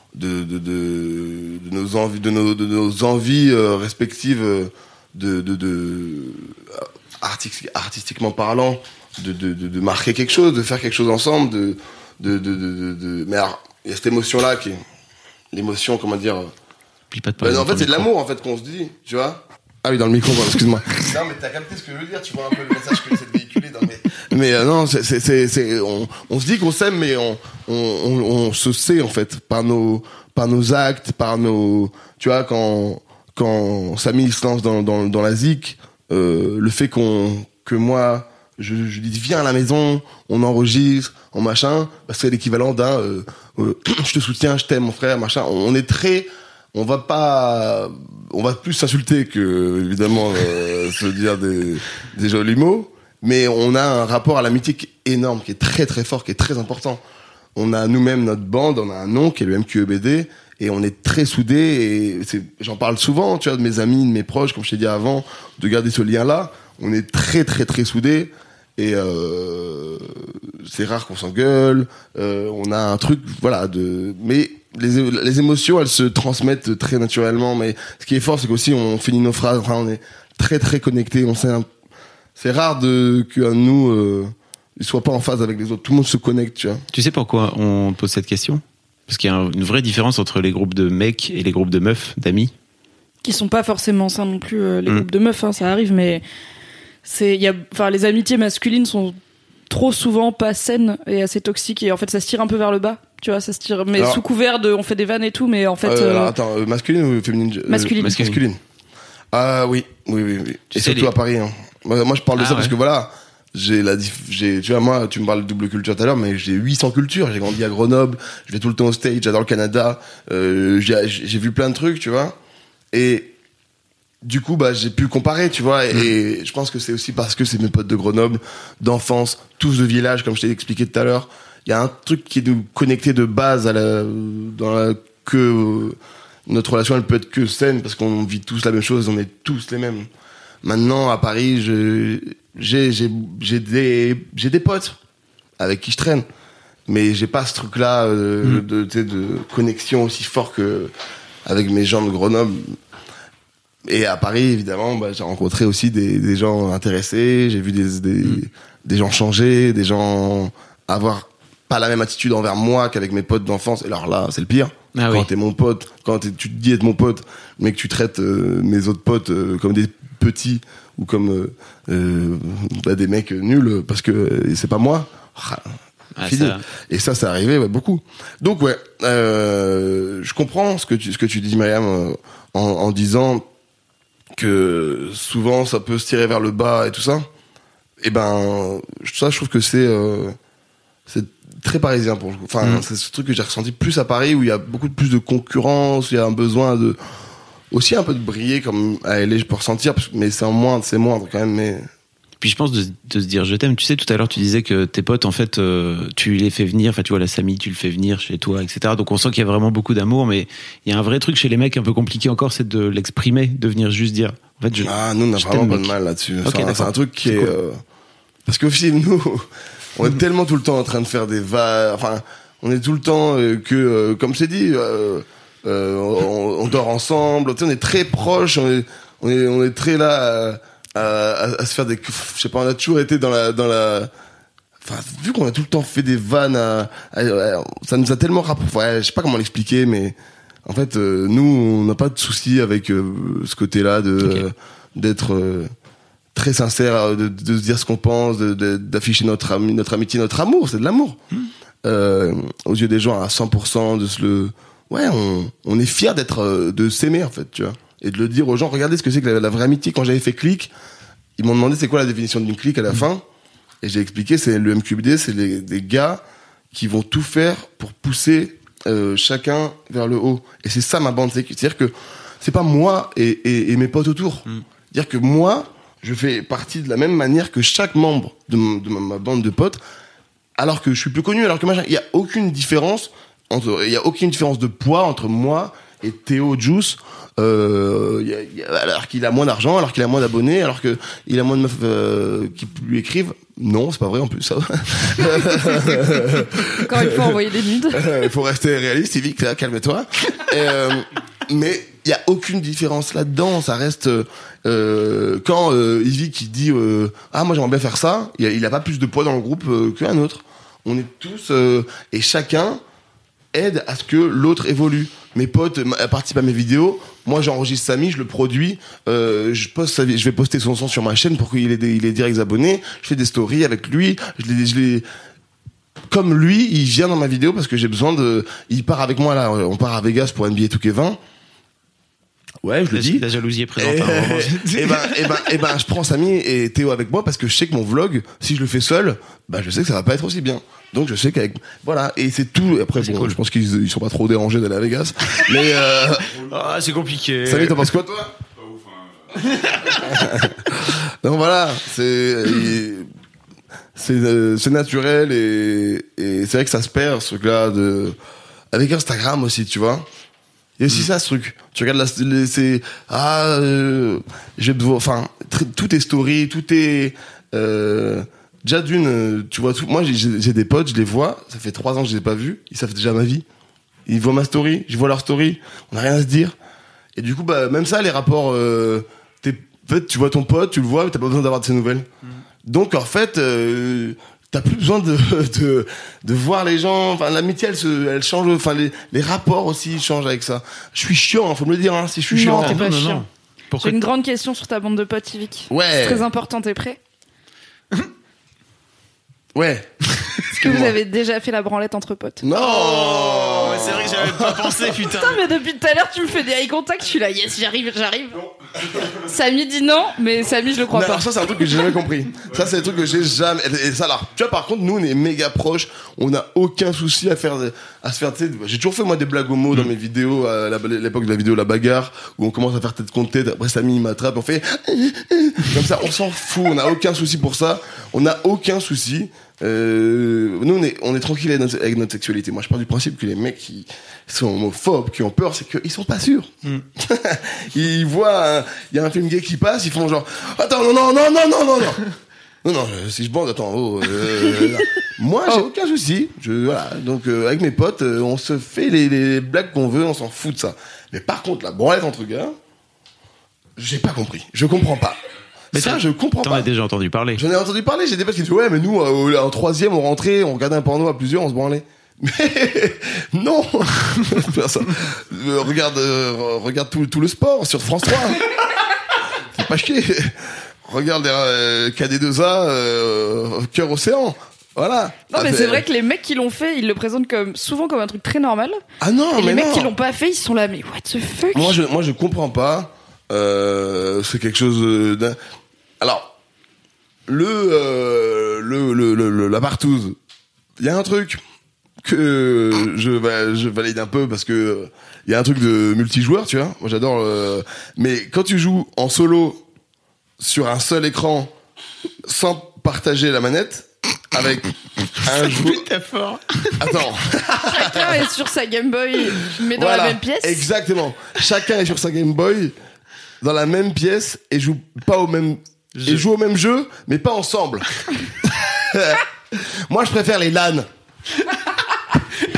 nos envies respectives artistiquement parlant. De marquer quelque chose, de faire quelque chose ensemble, mais alors, il y a cette émotion-là qui est l'émotion, comment dire. En fait, c'est de l'amour, en fait, qu'on se dit, tu vois. Ah oui, dans le micro, excuse-moi. Non, mais t'as capté ce que je veux dire, tu vois un peu le message que j'essaie de véhiculer. Mais non, on se dit qu'on s'aime, mais on se sait, en fait, par nos actes, par nos, tu vois, quand Samy se lance dans la zik, le fait que moi, je dis viens à la maison, on enregistre, en machin, parce que c'est l'équivalent d'un je te soutiens, je t'aime mon frère, machin. On va plus s'insulter que évidemment se dire des jolis mots, mais on a un rapport à l'amitié qui est énorme, qui est très très fort, qui est très important. On a nous-mêmes notre bande, on a un nom qui est le MQEBD, et on est très soudés, et j'en parle souvent, tu vois, de mes amis, de mes proches, comme je t'ai dit avant, de garder ce lien-là. On est très très très soudés. Et c'est rare qu'on s'engueule, on a un truc, voilà, mais les émotions, elles se transmettent très naturellement. Mais ce qui est fort, c'est qu'aussi on finit nos phrases, enfin, on est très très connectés. C'est rare qu'un de nous il soit pas en phase avec les autres. Tout le monde se connecte, tu vois. Tu sais pourquoi on pose cette question? Parce qu'il y a une vraie différence entre les groupes de mecs et les groupes de meufs, d'amis. Qui sont pas forcément ça non plus, les groupes de meufs, hein, ça arrive, mais les amitiés masculines sont trop souvent pas saines et assez toxiques, et en fait ça se tire un peu vers le bas, tu vois, ça se tire, mais alors, sous couvert on fait des vannes et tout, mais en fait alors attends, masculine ou féminine? Masculine. Ah oui. Et surtout à Paris, hein. Moi je parle de ça parce que voilà, tu vois, moi tu me parles de double culture tout à l'heure, mais j'ai 800 cultures, j'ai grandi à Grenoble, je vais tout le temps au stage, j'adore le Canada, j'ai vu plein de trucs, tu vois, et du coup, j'ai pu comparer, tu vois, et je pense que c'est aussi parce que c'est mes potes de Grenoble, d'enfance, tous de village, comme je t'ai expliqué tout à l'heure. Il y a un truc qui est nous connecté de base que notre relation, elle peut être que saine, parce qu'on vit tous la même chose, on est tous les mêmes. Maintenant, à Paris, j'ai des potes avec qui je traîne, mais j'ai pas ce truc-là de connexion aussi fort que avec mes gens de Grenoble. Et à Paris, évidemment, j'ai rencontré aussi des gens intéressés, j'ai vu des gens changer, des gens avoir pas la même attitude envers moi qu'avec mes potes d'enfance. Et alors là, c'est le pire. Quand t'es mon pote, tu te dis être mon pote, mais que tu traites mes autres potes comme des petits ou comme des mecs nuls parce que c'est pas moi. Fini. Et ça arrivé beaucoup. Donc je comprends ce que tu dis, Myriam, en disant que souvent ça peut se tirer vers le bas et tout ça. Et ça, je trouve que c'est très parisien c'est ce truc que j'ai ressenti plus à Paris, où il y a beaucoup plus de concurrence, il y a un besoin aussi un peu de briller comme à LA, je peux ressentir, mais c'est moindre quand même, mais puis je pense de se dire je t'aime. Tu sais, tout à l'heure tu disais que tes potes, en fait, tu les fais venir, enfin tu vois, la Samy, tu le fais venir chez toi, etc. Donc on sent qu'il y a vraiment beaucoup d'amour, mais il y a un vrai truc chez les mecs un peu compliqué encore, c'est de l'exprimer, de venir juste dire. En fait, nous on a vraiment pas de mal là-dessus. Okay, c'est un truc qui est parce qu'au final, nous on est tellement tout le temps en train de faire des vannes, enfin On est tout le temps comme c'est dit, on dort ensemble. Tu sais, on est très proches. On est très là à se faire des. Je sais pas. On a toujours été dans la. Enfin, vu qu'on a tout le temps fait des vannes, ça nous a tellement rapprochés. Ouais, je sais pas comment l'expliquer, mais en fait, nous, on n'a pas de souci avec ce côté-là d'être très sincère, de se dire ce qu'on pense, d'afficher notre amitié, notre amour. C'est de l'amour. Aux yeux des gens à 100%, on est fiers de s'aimer en fait, tu vois, et de le dire aux gens. Regardez ce que c'est que la vraie amitié. Quand j'avais fait clic, ils m'ont demandé c'est quoi la définition d'une clique à la fin, et j'ai expliqué, c'est le MQBD, c'est des gars qui vont tout faire pour pousser chacun vers le haut. Et c'est ça ma bande, c'est-à-dire que c'est pas moi et mes potes autour. C'est-à-dire que moi, je fais partie de la même manière que chaque membre de ma bande de potes, alors que je suis plus connu, alors que machin. Il y a aucune différence de poids entre moi et Théo Juice, alors qu'il a moins d'argent, alors qu'il a moins d'abonnés, alors qu'il a moins de meufs qui lui écrivent. Non, c'est pas vrai en plus, ça. Quand il faut envoyer des nudes. Il faut rester réaliste, Yvick, là, calme-toi. Mais il y a aucune différence là-dedans. Ça reste quand Yvick qui dit moi j'aimerais bien faire ça, il a pas plus de poids dans le groupe qu'un autre. On est tous et chacun aide à ce que l'autre évolue. Mes potes participent à mes vidéos. Moi, j'enregistre Samy, je le produis. Je vais poster son son sur ma chaîne pour qu'il ait directs abonnés. Je fais des stories avec lui. Comme lui, il vient dans ma vidéo parce que j'ai besoin il part avec moi là. On part à Vegas pour NBA 2K20. Ouais, je le dis. La jalousie est présente. Et ben, je prends Samy et Théo avec moi parce que je sais que mon vlog, si je le fais seul, je sais que ça va pas être aussi bien. Donc je sais voilà, et c'est tout. Après cool. Je pense qu'ils sont pas trop dérangés d'aller à Vegas. Mais c'est compliqué. Samy, t'en penses quoi toi? Pas ouf, hein. Donc voilà, c'est naturel et c'est vrai que ça se perd ce truc-là avec Instagram aussi, tu vois. Il y a aussi ça, ce truc. Tu regardes tout est story, tout est, déjà tu vois tout. Moi, j'ai des potes, je les vois, ça fait 3 ans que je les ai pas vus, ils savent déjà ma vie. Ils voient ma story, je vois leur story, on n'a rien à se dire. Et du coup, même ça, les rapports, en fait, tu vois ton pote, tu le vois, mais t'as pas besoin d'avoir de ses nouvelles. Donc, en fait, t'as plus besoin de voir les gens. Enfin, l'amitié, elle change. Enfin, les rapports aussi changent avec ça. Je suis chiant, faut me le dire, hein, si je suis chiant. Non, t'es pas chiant. Pourquoi J'ai une grande question sur ta bande de potes, Yvick. Ouais. C'est très important, t'es prêt? Ouais. Est-ce que vous avez déjà fait la branlette entre potes? Non. Oh, c'est vrai que j'avais pas pensé, putain. Putain, mais depuis tout à l'heure, tu me fais des eye contact, je suis là, yes, j'arrive. Samy dit non, mais Samy, je le crois Non, pas. alors ça, c'est un truc que j'ai jamais compris. Ça, c'est un truc que j'ai jamais. Et ça, là. Tu vois, par contre, nous, on est méga proches. On n'a aucun souci à se faire. Tu sais, j'ai toujours fait moi des blagues homo dans mes vidéos à l'époque de la vidéo La Bagarre, où on commence à faire tête contre tête. Après, Samy il m'attrape, on fait comme ça. On s'en fout. On n'a aucun souci pour ça. On n'a aucun souci. Nous, on est tranquille avec notre sexualité. Moi, je pars du principe que les mecs qui sont homophobes, qui ont peur, c'est qu'ils sont pas sûrs. Ils voient, il y a un film gay qui passe, ils font genre, attends, non, si je bande, attends, moi, j'ai aucun souci. Voilà. Donc, avec mes potes, on se fait les blagues qu'on veut, on s'en fout de ça. Mais par contre, la branlette entre gars, j'ai pas compris. Je comprends pas. Mais ça, je comprends pas. T'en as déjà entendu parler. J'en ai entendu parler, j'ai des potes qui disent, ouais, mais nous, en 3e, on rentrait, on regardait un porno à plusieurs, on se branlait. Mais, non! Regarde tout le sport sur France 3. C'est pas chier. Regarde KD2A, Cœur Océan. Voilà. Non, mais c'est vrai que les mecs qui l'ont fait, ils le présentent souvent comme un truc très normal. Ah non, et les mecs qui l'ont pas fait, ils sont là, mais what the fuck? Moi, je comprends pas. C'est quelque chose alors la partouze, il y a un truc que je valide un peu parce que il y a un truc de multijoueur, tu vois. Moi j'adore mais quand tu joues en solo sur un seul écran sans partager la manette avec un joueur. Attends. Chacun est sur sa Game Boy, mais dans la même pièce. Exactement. Chacun est sur sa Game Boy dans la même pièce et joue pas au même jeu. Et joue au même jeu, mais pas ensemble. Moi, je préfère les LAN.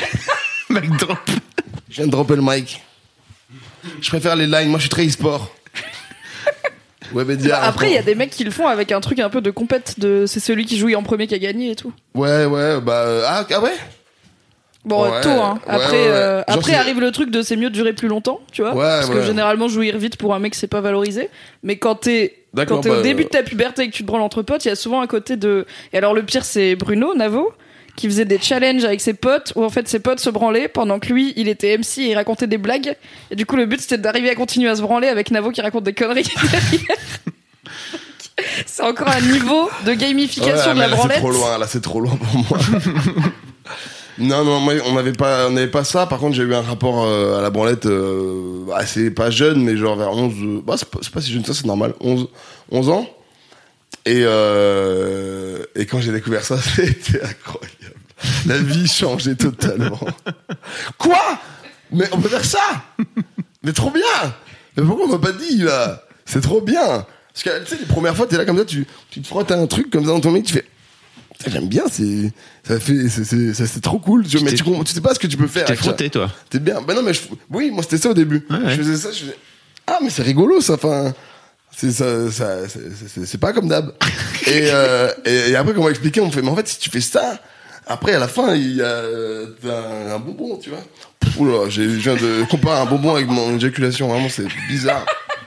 Mic drop. Je viens de dropper le mic. Je préfère les lines. Moi, je suis très e-sport. Webedia. Après, il y a des mecs qui le font avec un truc un peu de compète. C'est celui qui joue en premier qui a gagné et tout. Ouais, bah. Ah ouais? Bon, ouais, tôt, hein. Après, ouais. après arrive le truc de c'est mieux de durer plus longtemps, tu vois. Parce que généralement, jouir vite pour un mec, c'est pas valorisé. Mais quand t'es au début de ta puberté et que tu te branles entre potes, il y a souvent un côté de. Et alors, le pire, c'est Bruno Navo, qui faisait des challenges avec ses potes, où en fait, ses potes se branlaient pendant que lui, il était MC et il racontait des blagues. Et du coup, le but, c'était d'arriver à continuer à se branler avec Navo qui raconte des conneries derrière. C'est encore un niveau de gamification de la branlette. C'est trop loin pour moi. Non, moi, on n'avait pas ça. Par contre, j'ai eu un rapport à la branlette assez pas jeune, mais genre vers 11... c'est pas si jeune, ça c'est normal. 11 ans. Et quand j'ai découvert ça, c'était incroyable. La vie changeait totalement. Quoi? Mais on peut faire ça? Mais trop bien! Mais pourquoi on m'a pas dit, là? C'est trop bien! Parce que, tu sais, les premières fois, t'es là comme ça, tu te frottes un truc comme ça dans ton mec, tu fais... J'aime bien, c'est trop cool. Mais tu sais pas ce que tu peux faire. T'es frotté, toi. T'es bien. Ben non, mais oui, moi c'était ça au début. Ouais. Je faisais ça, je faisais, ah, mais c'est rigolo ça. Enfin, c'est pas comme d'hab. et après, quand on m'a expliqué, on me fait, mais en fait, si tu fais ça, après à la fin, il y a un bonbon, tu vois. Oula, je viens de comparer un bonbon avec mon éjaculation. Vraiment, c'est bizarre.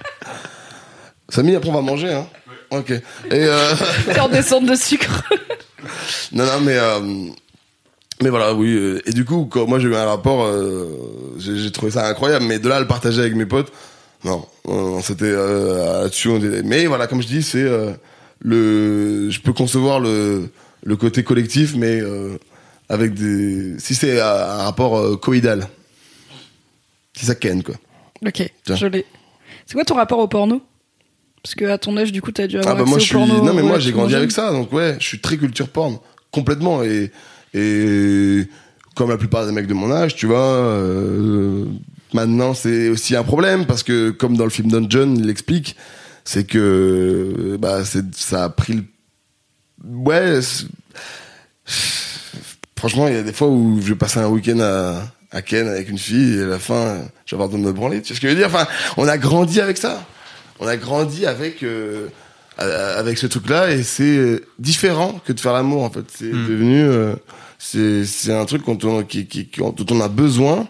Samy, après on va manger, hein. Ok. C'est en descente de sucre. Non, mais voilà, oui. Et du coup, quand moi j'ai eu un rapport, j'ai trouvé ça incroyable. Mais de là à le partager avec mes potes, non, c'était là-dessus. Mais voilà, comme je dis, c'est je peux concevoir le côté collectif, mais avec si c'est un rapport coïdal, si ça ken quoi. Ok, je l'ai. C'est quoi ton rapport au porno? Parce que à ton âge, du coup, t'as dû avoir accès au porno. Non, mais moi, j'ai grandi avec ça, donc ouais, je suis très culture porn, complètement. Et comme la plupart des mecs de mon âge, tu vois, maintenant, c'est aussi un problème parce que, comme dans le film Dungeon, il l'explique, c'est que ça a pris le. Ouais. Franchement, il y a des fois où je vais passer un week-end à Ken avec une fille et à la fin, je vais avoir besoin de me branler. Tu sais ce que je veux dire? Enfin, on a grandi avec ça. On a grandi avec ce truc-là et c'est différent que de faire l'amour en fait. C'est devenu c'est un truc dont on a besoin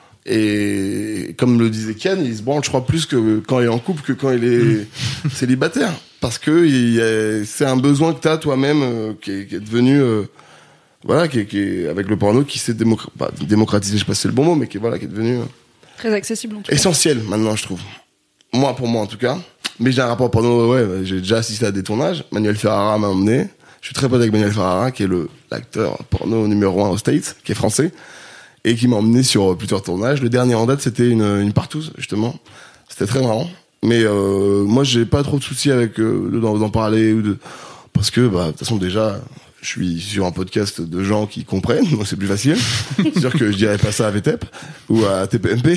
et comme le disait Ken, il se branle je crois plus que quand il est en couple que quand il est célibataire parce que c'est un besoin que t'as toi-même qui est devenu voilà qui est avec le porno qui s'est démocratisé, je sais pas si c'est le bon mot, mais qui est devenu très accessible en tout cas. Essentiel maintenant je trouve. Pour moi en tout cas. Mais j'ai un rapport porno, j'ai déjà assisté à des tournages. Manuel Ferrara m'a emmené. Je suis très pote avec Manuel Ferrara, qui est l'acteur porno numéro 1 aux States, qui est français, et qui m'a emmené sur plusieurs tournages. Le dernier en date, c'était une partouze, justement. C'était très marrant. Mais moi, j'ai pas trop de soucis avec d'en parler parce que de toute façon déjà, je suis sur un podcast de gens qui comprennent, donc c'est plus facile. C'est sûr que je dirais pas ça à VTEP ou à TPMP.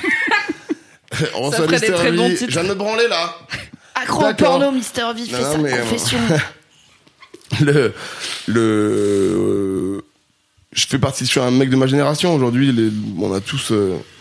On ça ferait des très bons titres. Je viens de me branler là. Accro au porno, Mister V fait sa confession. Je fais partie, je suis un mec de ma génération aujourd'hui. On a tous,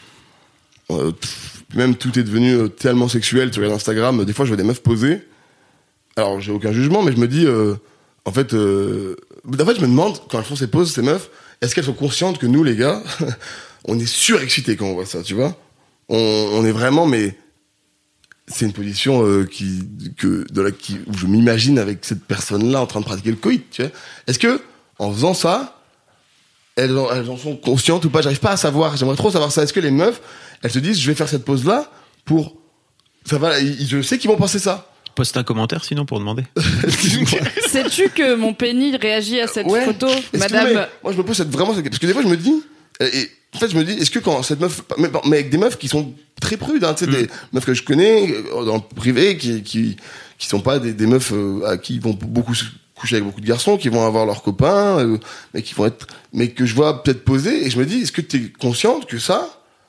même tout est devenu tellement sexuel. Tu regardes Instagram, des fois je vois des meufs poser. Alors j'ai aucun jugement, mais je me dis, en fait, je me demande quand elles font ces poses, ces meufs, est-ce qu'elles sont conscientes que nous les gars, on est surexcités quand on voit ça, tu vois? On est vraiment, mais c'est une position où je m'imagine avec cette personne-là en train de pratiquer le coït, tu vois. Est-ce que, en faisant ça, elles en sont conscientes ou pas? J'arrive pas à savoir. J'aimerais trop savoir ça. Est-ce que les meufs, elles se disent, je vais faire cette pose-là pour, ça va, je sais qu'ils vont penser ça. Poste un commentaire sinon pour demander. Sais-tu que mon pénis réagit à cette photo, madame? Moi, je me pose vraiment parce que des fois, je me dis, en fait, je me dis, est-ce que quand cette meuf, mais avec des meufs qui sont très prudes, hein, tu sais, des meufs que je connais dans le privé, qui sont pas des meufs à qui vont beaucoup coucher avec beaucoup de garçons, qui vont avoir leurs copains, mais que je vois peut-être poser, et je me dis, est-ce que t'es consciente que ça,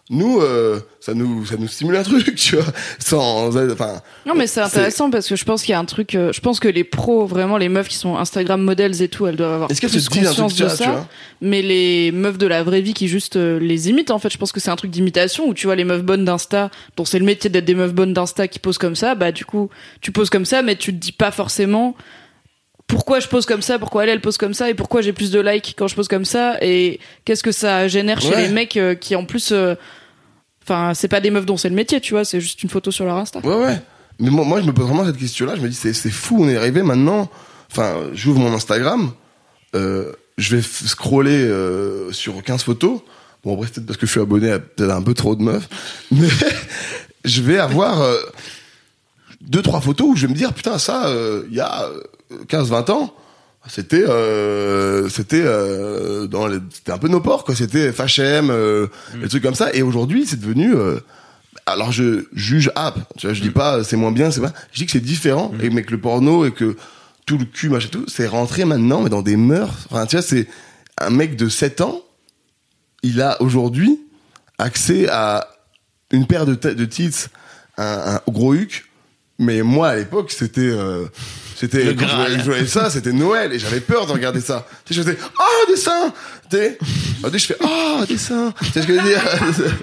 Nous, ça nous stimule un truc, tu vois, non, mais c'est intéressant parce que je pense qu'il y a un truc. Je pense que les pros, vraiment les meufs qui sont Instagram models et tout, elles doivent avoir Est-ce qu'elles plus se disent un conscience truc de ça, tu ça. vois Mais les meufs de la vraie vie qui juste les imitent, en fait, je pense que c'est un truc d'imitation où tu vois les meufs bonnes d'Insta, dont c'est le métier d'être des meufs bonnes d'Insta qui posent comme ça. Bah du coup, tu poses comme ça, mais tu te dis pas forcément pourquoi je pose comme ça, pourquoi elle pose comme ça, et pourquoi j'ai plus de likes quand je pose comme ça, et qu'est-ce que ça génère chez les mecs qui en plus. Enfin, c'est pas des meufs dont c'est le métier, tu vois, c'est juste une photo sur leur Insta. Ouais. Mais moi, je me pose vraiment cette question-là. Je me dis, c'est fou, on est arrivé maintenant. Enfin, j'ouvre mon Instagram, je vais scroller sur 15 photos. Bon, après, c'est peut-être parce que je suis abonné à peut-être un peu trop de meufs. Mais je vais avoir 2-3 photos où je vais me dire, putain, ça, il y a 15-20 ans, c'était c'était un peu nos ports, quoi. C'était Fachem, des trucs comme ça. Et aujourd'hui, c'est devenu alors je juge tu vois, je dis pas c'est moins bien, c'est pas, je dis que c'est différent, et mais que le porno et que tout le cul machin tout, c'est rentré maintenant mais dans des mœurs. Enfin, tu vois, c'est un mec de 7 ans, il a aujourd'hui accès à une paire de tits, un gros huc. Mais moi, à l'époque, c'était quand je voyais ça, c'était Noël, et j'avais peur de regarder ça. Tu sais, je faisais, des seins! Tu sais, je fais, des seins! Tu sais ce que je veux dire?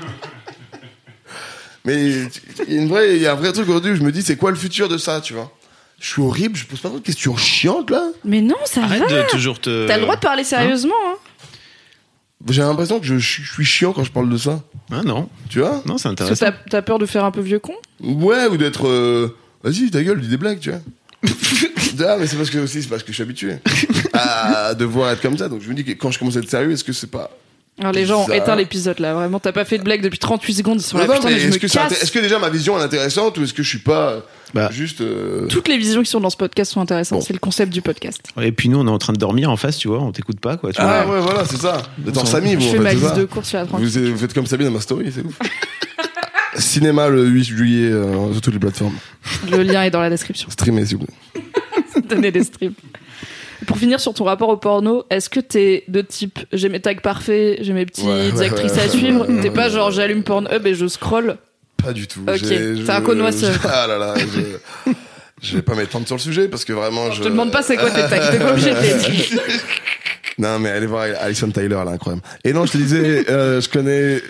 Mais il y a un vrai truc aujourd'hui où je me dis, c'est quoi le futur de ça, tu vois? Je suis horrible, je pose pas trop de questions chiantes, là. Mais non, ça Arrête va. de toujours te... T'as le droit de parler sérieusement, hein. J'ai l'impression que je suis chiant quand je parle de ça. Ah non. Tu vois? Non, c'est Parce intéressant. que t'as peur de faire un peu vieux con? Ouais, ou d'être, vas-y, ta gueule, dis des blagues, tu vois. Mais c'est parce que je suis habitué à devoir être comme ça. Donc je me dis que quand je commence à être sérieux, est-ce que c'est pas... Alors les gens ont éteint l'épisode là, vraiment, t'as pas fait de blague depuis 38 secondes, ils sont là, non, putain, mais je me casse. Est-ce que déjà ma vision est intéressante, ou est-ce que je suis pas juste... Toutes les visions qui sont dans ce podcast sont intéressantes, c'est le concept du podcast. Et puis nous, on est en train de dormir en face, tu vois, on t'écoute pas, quoi. Tu vois. Ouais, voilà, c'est ça. Vous êtes en Samy, vous. Je fais ma liste de courses sur la tranquille. Vous faites comme Sabine dans ma story, c'est ouf. Cinéma le 8 juillet sur toutes les plateformes. Le lien est dans la description. Streamez, s'il vous plaît. Donnez des streams. Pour finir sur ton rapport au porno, est-ce que t'es de type j'ai mes tags parfaits, j'ai mes petites actrices à suivre, t'es pas genre j'allume Pornhub et je scroll? Pas du tout. Ok, t'es un connoisseur. Ah là là, je vais pas m'étendre sur le sujet parce que vraiment je te demande pas c'est quoi tes tags, t'es pas obligé de les dire. Non, mais allez voir Alison Tyler, elle est incroyable. Et non, je te disais, je connais...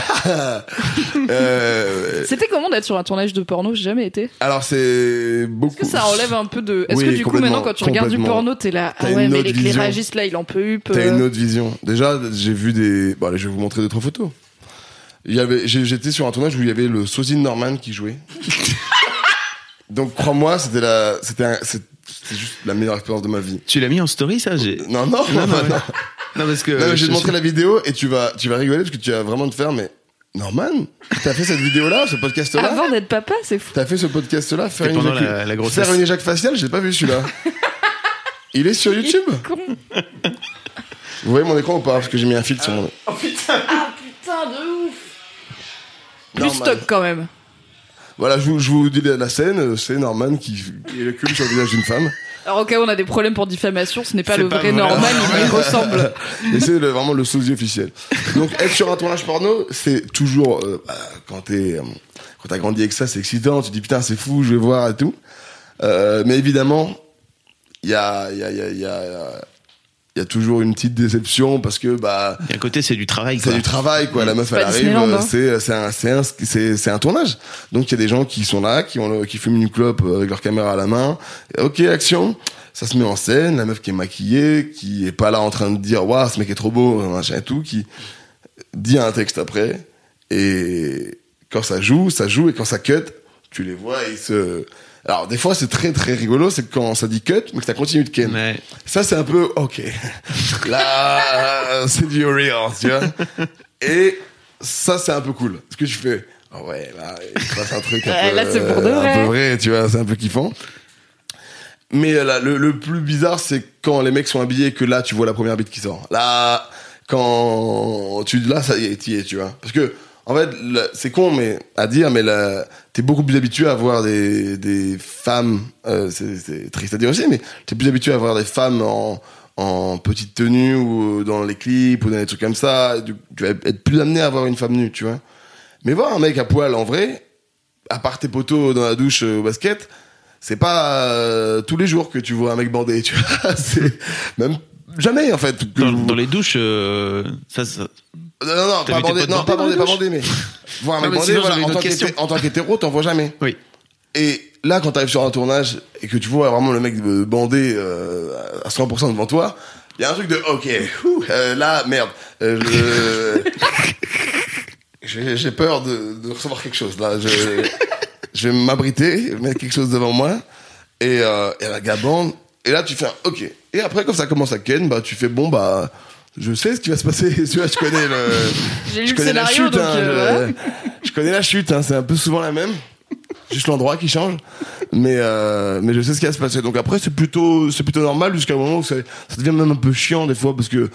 C'était comment d'être sur un tournage de porno? J'ai jamais été. Alors, c'est beaucoup... Est-ce que ça enlève un peu de... Est-ce que du coup, maintenant, quand tu regardes du porno, t'es là, ah ouais, mais l'éclairagiste, là, il en peut up. T'as une autre vision. Déjà, j'ai vu des... Bon, allez, je vais vous montrer 2-3 photos. J'étais sur un tournage où il y avait le sosie de Norman qui jouait. Donc, crois-moi, c'était juste la meilleure expérience de ma vie. Tu l'as mis en story, ça? Non. Non, parce que... Non, je vais te montrer la vidéo et tu vas rigoler parce que tu vas vraiment te faire, mais Norman, t'as fait cette vidéo-là, ce podcast-là? Avant d'être papa, c'est fou. T'as fait ce podcast-là, faire grossesse. une éjac faciale, j'ai pas vu celui-là. Il est sur YouTube. Vous voyez mon écran ou pas? Parce que j'ai mis un filtre sur mon... Oh putain! Ah putain, de ouf! Plus stock quand même. Voilà, je vous dis la scène, c'est Norman qui éjacule sur le visage d'une femme. Alors au cas où on a des problèmes pour diffamation, ce n'est pas le vrai Norman, il lui ressemble. Et c'est vraiment le sosie officiel. Donc être sur un tournage porno, c'est toujours quand t'as grandi avec ça, c'est excitant. Tu te dis putain c'est fou, je vais voir et tout. Mais évidemment, il y a toujours une petite déception parce que Et à côté c'est du travail. C'est du travail quoi. La meuf elle arrive, c'est un tournage. Donc il y a des gens qui sont là, qui fument une clope avec leur caméra à la main. Ok, action. Ça se met en scène. La meuf qui est maquillée, qui est pas là en train de dire waouh ce mec est trop beau, machin et tout, qui dit un texte après. Et quand ça joue et quand ça cut, tu les vois et ils se... Alors, des fois, c'est très, très rigolo, c'est quand ça dit cut, mais que ça continue de ken. Ouais. Ça, c'est un peu, ok. Là, c'est du real, tu vois. Et ça, c'est un peu cool. Ce que tu fais, ouais, là, il se passe un truc un peu... Là, c'est pour de vrai. Un peu vrai, tu vois, c'est un peu kiffant. Mais là, le plus bizarre, c'est quand les mecs sont habillés et que là, tu vois la première bite qui sort. Là, là, ça y est, t'y es, tu vois. Parce que, en fait, c'est con mais à dire, mais t'es beaucoup plus habitué à voir des femmes, c'est triste à dire aussi, mais t'es plus habitué à voir des femmes en petite tenue ou dans les clips ou dans des trucs comme ça. Tu vas être plus amené à voir une femme nue, tu vois. Mais voir un mec à poil en vrai, à part tes potos dans la douche au basket, c'est pas tous les jours que tu vois un mec bandé, tu vois. C'est même jamais en fait. Dans les douches, ça. Non, pas bandé, mais voir un mec bandé, voilà, en tant qu'hétéro, t'en vois jamais. Oui. Et là, quand t'arrives sur un tournage et que tu vois vraiment le mec bandé à 100% devant toi, il y a un truc de ok, là merde, j'ai peur de recevoir quelque chose. Là, je vais m'abriter, mettre quelque chose devant moi et la gabande. Et là, tu fais un ok. Et après, quand ça commence à ken, bah tu fais bon bah. Je sais ce qui va se passer. Tu vois, je connais J'ai lu le scénario, donc je connais la chute. Hein, c'est un peu souvent la même, juste l'endroit qui change. Mais je sais ce qui va se passer. Donc après, c'est plutôt normal jusqu'à un moment où ça devient même un peu chiant des fois parce que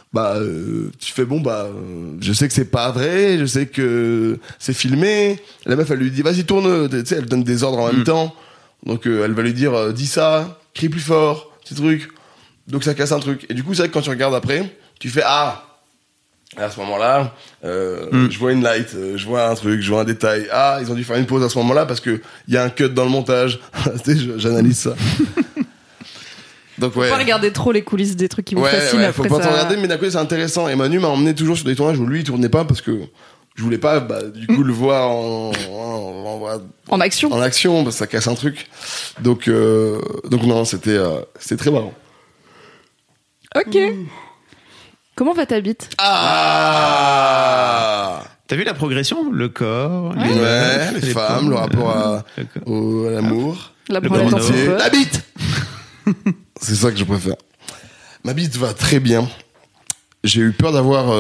tu fais bon je sais que c'est pas vrai, je sais que c'est filmé. La meuf elle lui dit vas-y tourne. Tu sais, elle donne des ordres en même temps. Donc elle va lui dire dis ça, crie plus fort, ces trucs. Donc ça casse un truc. Et du coup c'est vrai que quand tu regardes après. Tu fais à ce moment-là, je vois une light, je vois un truc, je vois un détail. Ils ont dû faire une pause à ce moment-là parce que il y a un cut dans le montage. J'analyse ça. Donc ouais. Faut pas regarder trop les coulisses des trucs qui vous fascinent après faut pas ça. trop regarder, mais d'un côté c'est intéressant. Et Manu m'a emmené toujours sur des tournages où lui il tournait pas parce que je voulais pas du coup le voir en action. En action, parce que ça casse un truc. Donc non, c'était très marrant. Ok. Comment va ta bite ? T'as vu la progression ? Le corps, les femmes, le rapport à l'amour, la bite. C'est ça que je préfère. Ma bite va très bien. J'ai eu peur d'avoir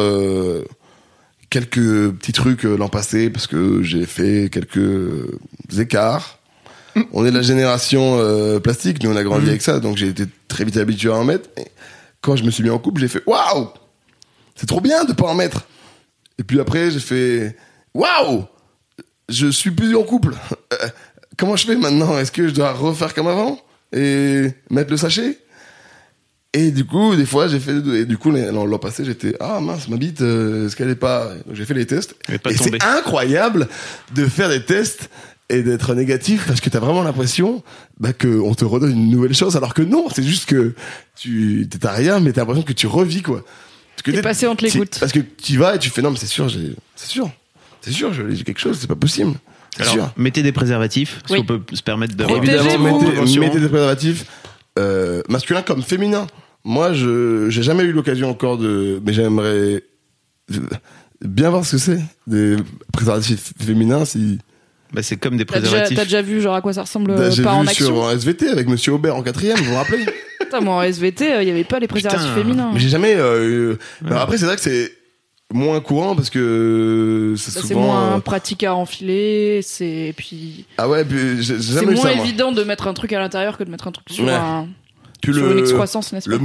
quelques petits trucs l'an passé parce que j'ai fait quelques écarts. On est de la génération plastique, nous on a grandi avec ça, donc j'ai été très vite habitué à en mettre. Et quand je me suis mis en couple, j'ai fait waouh, c'est trop bien de pas en mettre. Et puis après, j'ai fait waouh, je suis plus en couple. Comment je fais maintenant ? Est-ce que je dois refaire comme avant et mettre le sachet ? Et du coup, des fois, j'ai fait. Et du coup, l'an passé, j'étais mince, ma bite, est-ce qu'elle est pas. Donc, j'ai fait les tests. Et c'est incroyable de faire des tests et d'être négatif parce que t'as vraiment l'impression qu'on te redonne une nouvelle chose, alors que non, c'est juste que t'as rien, mais t'as l'impression que tu revis quoi. T'es passé entre les gouttes. Parce que tu vas et tu fais non, mais c'est sûr, j'ai quelque chose, c'est pas possible. Alors, sûr. Mettez des préservatifs, si on peut se permettre de. Évidemment, mettez des préservatifs masculins comme féminins. Moi, j'ai jamais eu l'occasion encore mais j'aimerais bien voir ce que c'est des préservatifs féminins si. C'est comme des préservatifs. T'as déjà vu genre à quoi ça ressemble j'ai pas en vu action sur SVT avec Monsieur Aubert en 4ème, vous vous rappelez? Putain, moi en SVT, il y avait pas les préservatifs féminins. Mais j'ai jamais. Après, c'est vrai que c'est moins courant parce que c'est souvent. C'est moins pratique à enfiler, puis. Ah ouais, puis j'ai jamais c'est eu moins ça, moi. évident de mettre un truc à l'intérieur que de mettre un truc sur Puis sur une excroissance, n'est-ce pas?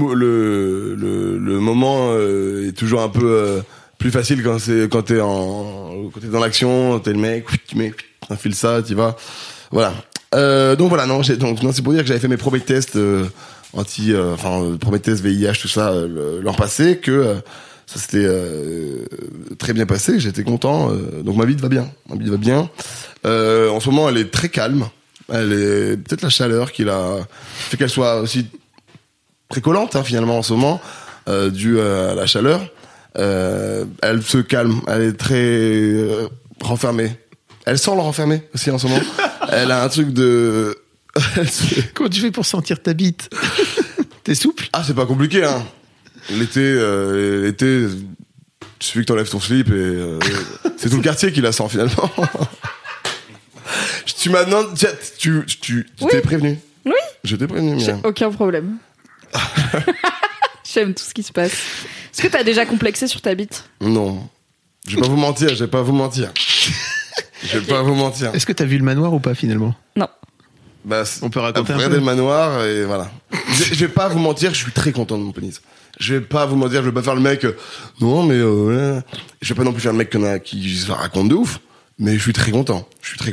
Le moment est toujours un peu plus facile quand t'es dans l'action, t'es le mec, tu mets, t'enfiles ça, t'y vas. Voilà. Donc voilà, non, c'est pour dire que j'avais fait mes premiers tests premiers tests VIH, tout ça, l'an passé, que ça s'était très bien passé, j'étais content. Donc ma bite va bien. En ce moment, elle est très calme. Elle est peut-être la chaleur qui l'a fait qu'elle soit aussi très collante, finalement, en ce moment, due à la chaleur. Elle se calme, elle est très renfermée. Elle sent le renfermé aussi en ce moment. Elle a un truc de. Comment tu fais pour sentir ta bite? T'es souple? Ah, c'est pas compliqué, hein. L'été, il suffit que t'enlèves ton slip et c'est tout le quartier qui la sent finalement. Tu m'as demandé, tu t'es prévenu. Oui. Je t'ai prévenu. J'ai aucun problème. J'aime tout ce qui se passe. Est-ce que t'as déjà complexé sur ta bite? Non. Je vais pas vous mentir. Je vais pas vous mentir. Est-ce que t'as vu le manoir ou pas finalement? Non. On peut raconter un peu. Regardez le manoir et voilà. Je vais pas vous mentir, je suis très content de mon pénis. Je vais pas vous mentir, je vais pas faire le mec. Non, mais je vais pas non plus faire le mec qui se raconte de ouf. Mais je suis très content.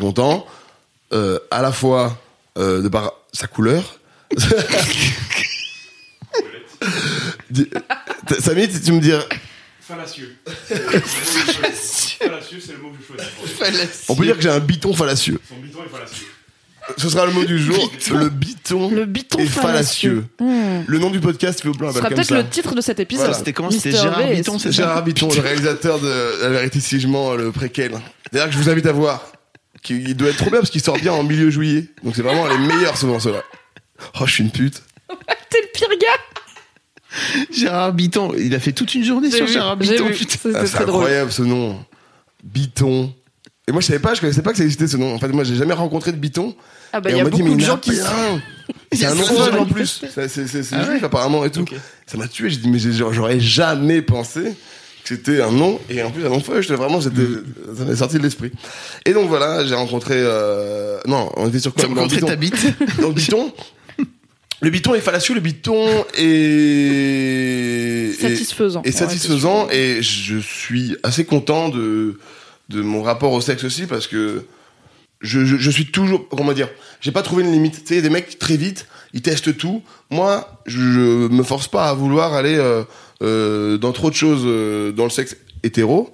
À la fois de par sa couleur. Samy, tu me dire, Fallacieux. Fallacieux, c'est le mot que je choisis. On peut dire que j'ai un biton fallacieux. Son biton est fallacieux. Ce sera le mot du jour. Le biton est fallacieux. Le nom du podcast, s'il vous plaît, Ce sera comme peut-être ça. le titre de cet épisode. Voilà. C'était comment? Mr. C'était Gérard V. Biton, c'est ça? Gérard Biton, le réalisateur de La Vérité si je mens, le préquel. D'ailleurs, que je vous invite à voir. Il doit être trop bien parce qu'il sort bien en milieu juillet. Donc c'est vraiment les meilleurs souvent ceux-là. Oh, je suis une pute. T'es le pire gars. Gérard Biton, il a fait toute une journée sur Gérard Biton. Putain. C'était C'est très drôle. incroyable ce nom. Biton. Et moi je connaissais pas que ça existait ce nom. En fait, moi j'ai jamais rencontré de Biton. Ah bah Et il y a on m'a dit, beaucoup mais de il y en gens a qui plein. C'est un nom sont en en plus. C'est Ah juif ouais. apparemment et tout. Ok. Ça m'a tué. J'ai dit mais j'aurais jamais pensé que c'était un nom. Et en plus un nom feu. Ça m'est sorti de l'esprit. Et donc voilà, j'ai rencontré. Non, on était sur quoi? T'as rencontré ta bite? Dans le Biton. Le Biton est fallacieux. Le Biton est satisfaisant. Et satisfaisant. Et je suis assez content de mon rapport au sexe aussi parce que je suis toujours, comment dire, j'ai pas trouvé une limite. Tu sais, il y a des mecs très vite, ils testent tout. Moi, je me force pas à vouloir aller dans trop de choses dans le sexe hétéro.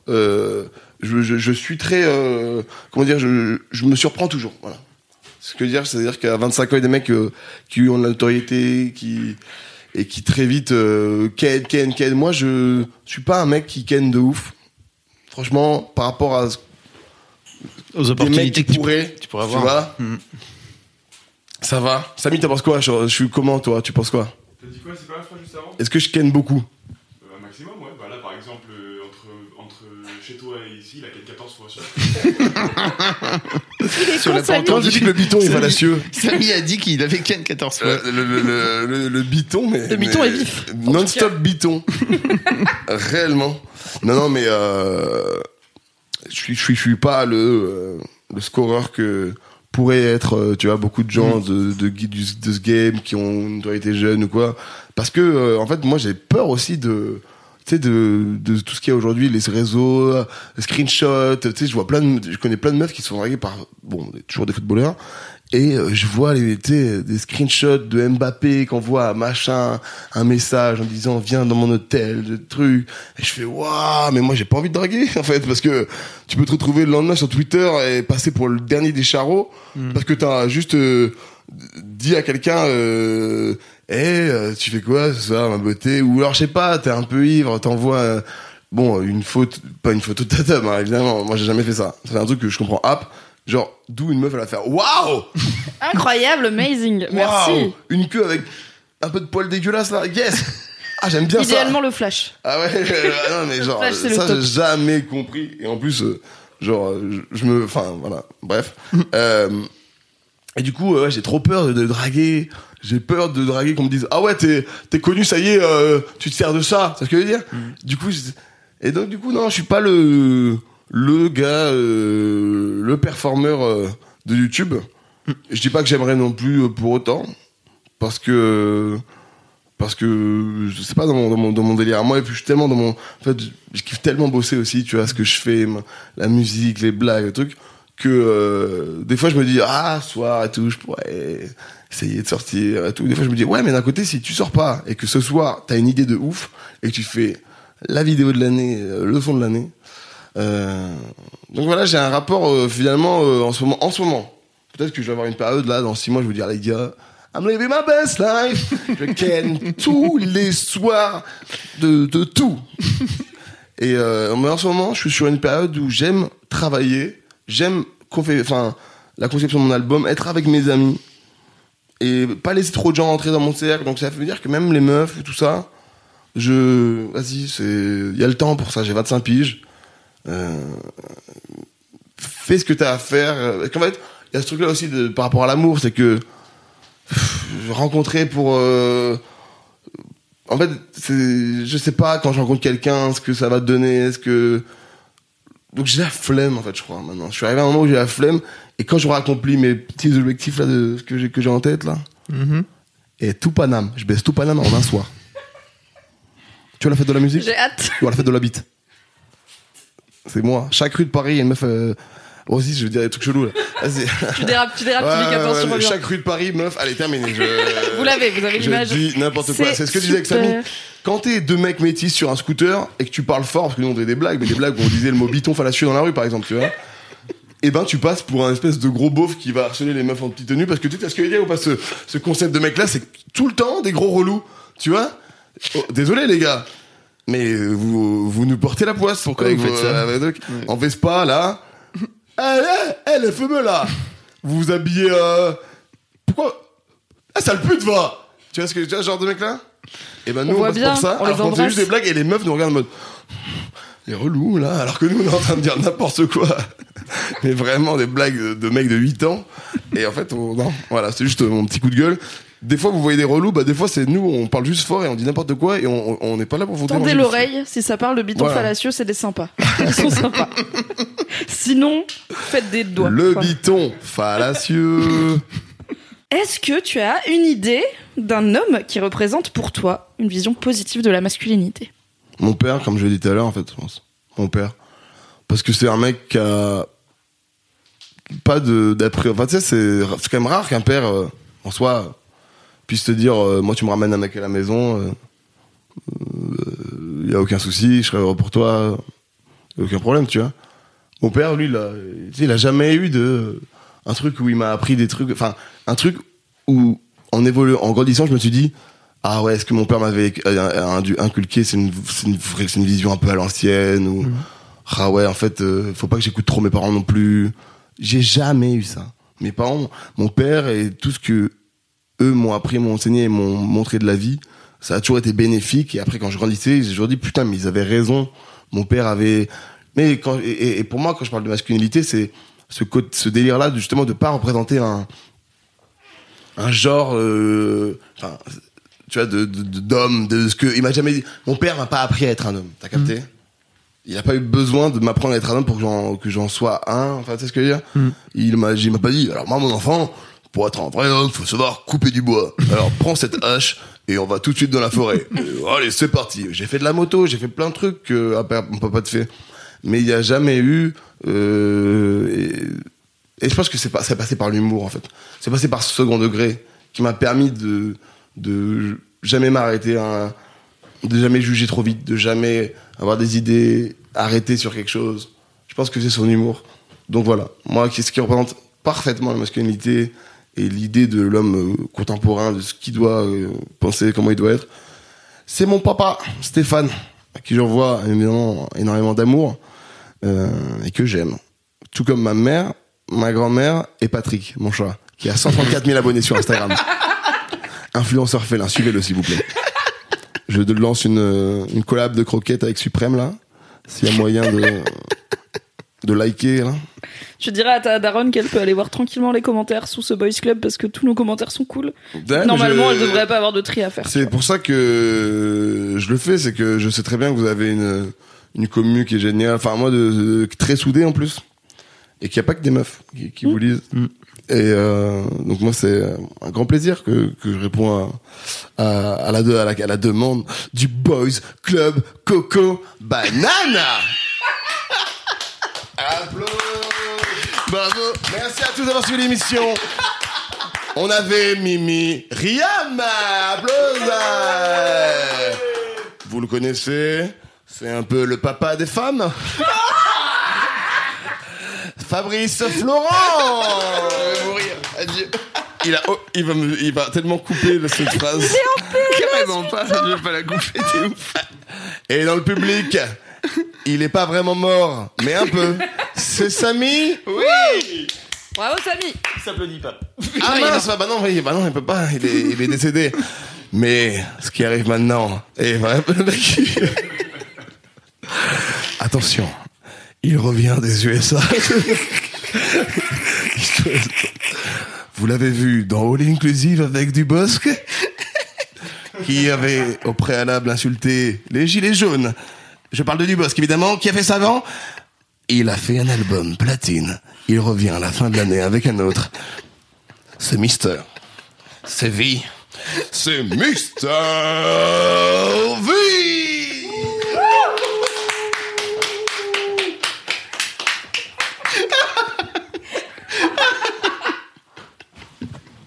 Je suis très, comment dire, je me surprends toujours. Voilà. Ce que je veux dire, c'est-à-dire qu'à 25 ans, il y a des mecs qui ont de la notoriété, qui très vite ken. Moi, je suis pas un mec qui ken de ouf. Franchement, par rapport aux des opportunités mecs qui que pourraient, tu pourrais avoir. vois, ça va. Samy, t'en penses quoi? Je suis comment, toi? Tu penses quoi? T'as dit quoi? C'est pas la phrase juste avant? Est-ce que je ken beaucoup? Un maximum, ouais. Bah là, par exemple, entre chez toi et ici, il a 14 fois sur. Sur la Quand je dis que le biton est fallacieux, Samy a dit qu'il avait ken 14 fois. le biton, mais Le biton est vif. Non-stop biton. Réellement. Non, mais je suis pas le scoreur que pourraient être, tu vois, beaucoup de gens de ce game qui ont une notoriété jeune ou quoi. Parce que, en fait, moi, j'ai peur aussi de tout ce qu'il y a aujourd'hui, les réseaux, les screenshots, tu sais, je connais plein de meufs qui sont draguées par, toujours des footballeurs, et je vois des screenshots de Mbappé qui envoie à machin un message en disant viens dans mon hôtel, de trucs, et je fais waouh, mais moi j'ai pas envie de draguer en fait, parce que tu peux te retrouver le lendemain sur Twitter et passer pour le dernier des charros, parce que t'as juste dit à quelqu'un tu fais quoi ce soir, ma beauté? Ou alors je sais pas, t'es un peu ivre, t'envoies une photo, pas une photo de ta tub, hein, évidemment, moi j'ai jamais fait ça, c'est un truc que je comprends genre d'où une meuf elle va faire waouh, Incroyable, amazing. Merci. une queue avec un peu de poil dégueulasse là, yes. J'aime bien Idéalement ça. le flash. Ah ouais, non mais genre Flash, c'est ça le top. j'ai jamais compris, et en plus voilà, bref. Et du coup, j'ai trop peur de draguer. J'ai peur de draguer, qu'on me dise ah ouais, t'es connu, ça y est, tu te sers de ça. C'est ce que je veux dire. Du coup, et donc du coup non, je suis pas le gars, le performeur de YouTube. Je dis pas que j'aimerais non plus pour autant, parce que je sais pas, dans mon délire. Moi, et puis je suis tellement en fait, je kiffe tellement bosser aussi, tu vois, ce que je fais, la musique, les blagues, le truc, que des fois je me dis soir et tout, je pourrais essayer de sortir et tout. Des fois je me dis ouais, mais d'un côté, si tu sors pas et que ce soir t'as une idée de ouf et que tu fais la vidéo de l'année, le son de l'année, donc voilà, j'ai un rapport finalement en ce moment. Peut-être que je vais avoir une période là dans 6 mois, je vais vous dire les gars, I'm living my best life. Je ken tous les soirs de tout. Et mais en ce moment, je suis sur une période où j'aime travailler. J'aime la conception de mon album, être avec mes amis et pas laisser trop de gens rentrer dans mon cercle. Donc ça veut dire que même les meufs et tout ça, vas-y, il y a le temps pour ça. J'ai 25 piges. Fais ce que t'as à faire. Parce qu'en fait, il y a ce truc-là aussi par rapport à l'amour, c'est que rencontrer pour en fait, je sais pas quand je rencontre quelqu'un ce que ça va te donner, donc j'ai la flemme en fait, je crois maintenant. Je suis arrivé à un moment où j'ai la flemme, et quand j'aurai accompli mes petits objectifs là de ce que j'ai en tête là, et tout Paname, je baisse tout Paname en un soir. Tu vois la fête de la musique? J'ai hâte. Ou la fête de la bite. C'est moi. Chaque rue de Paris, il y a une meuf Bon, aussi, je veux dire des trucs chelous, là. Vas-y. Tu dérapes, tu dis qu'attention, reviens. Chaque rue de Paris, meuf, allez, terminé. Vous avez l'image. Je dis n'importe quoi. C'est ce que je disais avec Samy. Quand t'es deux mecs métis sur un scooter et que tu parles fort, parce que nous on faisait des blagues, mais des blagues où on disait le mot biton fallacieux dans la rue, par exemple, tu vois. Et ben, tu passes pour un espèce de gros beauf qui va harceler les meufs en petite tenue, parce que tu sais ce que je veux dire ou pas, ce concept de mec-là, c'est tout le temps des gros relous, tu vois. Oh, désolé, les gars. Mais vous nous portez la poisse. Pourquoi vous faites ça en Vespa, là. Les fameux, là. Vous vous habillez... Pourquoi sale pute, va. Tu vois ce genre de mec-là. Et ben nous, on passe bien, pour ça. on Alors qu'on fait juste des blagues et les meufs nous regardent en mode... Les relous, là. Alors que nous, on est en train de dire n'importe quoi. Mais vraiment, des blagues de mecs de 8 ans. Et en fait, non. Voilà, c'est juste mon petit coup de gueule. Des fois, vous voyez des relous, des fois, c'est nous, on parle juste fort et on dit n'importe quoi et on n'est pas là pour vous Tendez l'oreille, si ça parle de biton fallacieux, c'est des sympas. Ils sont sympas. Sinon, faites des doigts. Le biton fallacieux. Est-ce que tu as une idée d'un homme qui représente pour toi une vision positive de la masculinité ? Mon père, comme je l'ai dit tout à l'heure, en fait, je pense. Mon père. Parce que c'est un mec qui a pas d'après. Enfin, tu sais, c'est quand même rare qu'un père, en soi, puisse te dire moi tu me ramènes un mec à la maison, y a aucun souci, je serai heureux pour toi, y a aucun problème, tu vois. Mon père, lui, il a jamais eu un truc où il m'a appris des trucs, enfin un truc où en grandissant je me suis dit ah ouais, est-ce que mon père m'avait inculqué c'est une vision un peu à l'ancienne ou ah ouais, en fait faut pas que j'écoute trop mes parents non plus. J'ai jamais eu ça. Mes parents, mon père et tout ce que eux m'ont appris, m'ont enseigné et m'ont montré de la vie, ça a toujours été bénéfique. Et après, quand je grandissais, j'ai toujours dit, putain, mais ils avaient raison. Mon père avait... Mais et pour moi, quand je parle de masculinité, c'est ce délire-là, justement, de pas représenter un genre... Enfin, tu vois, d'homme, de ce que... Il m'a jamais dit... Mon père m'a pas appris à être un homme, t'as capté ? Il a pas eu besoin de m'apprendre à être un homme pour que j'en sois un. Enfin, tu sais ce que je veux dire ? Il m'a pas dit, alors moi, mon enfant... Pour être un vrai homme, faut savoir couper du bois. Alors prends cette hache et on va tout de suite dans la forêt. Allez, c'est parti. J'ai fait de la moto, j'ai fait plein de trucs que mon papa te fait. Mais il n'y a jamais eu... et je pense que c'est passé par l'humour, en fait. C'est passé par ce second degré qui m'a permis de jamais m'arrêter, de jamais juger trop vite, de jamais avoir des idées arrêtées sur quelque chose. Je pense que c'est son humour. Donc voilà. Moi, ce qui représente parfaitement la masculinité... et l'idée de l'homme contemporain, de ce qu'il doit penser, comment il doit être, c'est mon papa, Stéphane, à qui j'envoie énormément d'amour et que j'aime. Tout comme ma mère, ma grand-mère et Patrick, mon chat, qui a 134 000 abonnés sur Instagram. Influenceur félin, suivez-le s'il vous plaît. Je lance une collab de croquettes avec Suprême, là, s'il y a moyen de liker, là. Je dirais à ta daronne qu'elle peut aller voir tranquillement les commentaires sous ce Boys Club parce que tous nos commentaires sont cool. Normalement, elle devrait pas avoir de tri à faire. C'est pour ça que je le fais, c'est que je sais très bien que vous avez une commu qui est géniale. Enfin, moi, très soudée en plus. Et qu'il n'y a pas que des meufs qui vous lisent. Et donc moi, c'est un grand plaisir que je réponds à la demande du Boys Club Coco Banana. Applaudissements. Bravo. Merci à tous d'avoir suivi l'émission. On avait Mimi Riam. Applaudissements. Vous le connaissez. C'est un peu le papa des femmes. Fabrice Florent. Je vais mourir. Adieu. Il va tellement couper cette phrase. Carrément pas. Je vais pas la couper. T'es ouf. Et dans le public, il est pas vraiment mort, mais un peu. C'est Samy. Oui. Bravo Samy. Il s'applaudit pas. Ah mince, bah non, il peut pas. Il est décédé. Mais ce qui arrive maintenant est vraiment... Attention, il revient des USA. Vous l'avez vu dans All Inclusive avec Dubosc, qui avait au préalable insulté les gilets jaunes. Je parle de Dubosc, évidemment. Qui a fait ça avant ? Il a fait un album platine. Il revient à la fin de l'année avec un autre. C'est Mister. C'est V. C'est Mister V.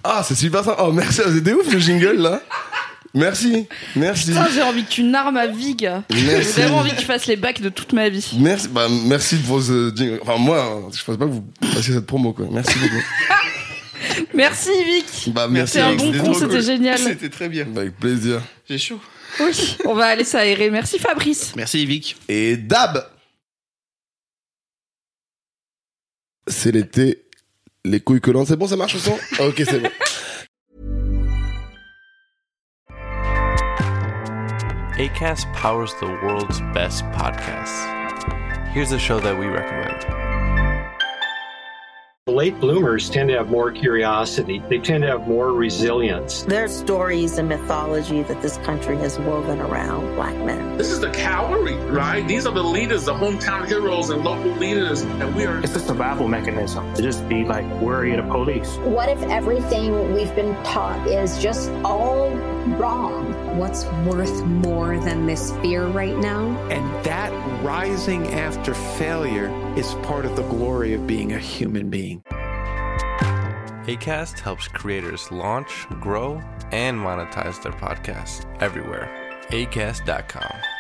Ah, c'est super ça. Oh, merci. C'était ouf le jingle là. Merci. Putain, j'ai envie que tu narmes ma vie, gars. J'ai vraiment envie que tu fasses les bacs de toute ma vie. Merci pour ce jingle. Enfin, moi, je pense pas que vous passiez cette promo, quoi. Merci beaucoup. Merci, Vic. Merci. C'est un bon con, c'était génial. C'était très bien. Avec plaisir. J'ai chaud. Oui, on va aller s'aérer. Merci, Fabrice. Merci, Vic. Et Dab. C'est l'été. Les couilles collantes. C'est bon, ça marche au son? Ok, c'est bon. Acast powers the world's best podcasts. Here's a show that we recommend. Late bloomers tend to have more curiosity. They tend to have more resilience. There are stories and mythology that this country has woven around Black men. This is the cavalry, right? These are the leaders, the hometown heroes and local leaders. And we are... It's a survival mechanism to just be like worried of police. What if everything we've been taught is just all wrong? What's worth more than this fear right now? And that rising after failure is part of the glory of being a human being. Acast helps creators launch, grow, and monetize their podcasts everywhere. Acast.com.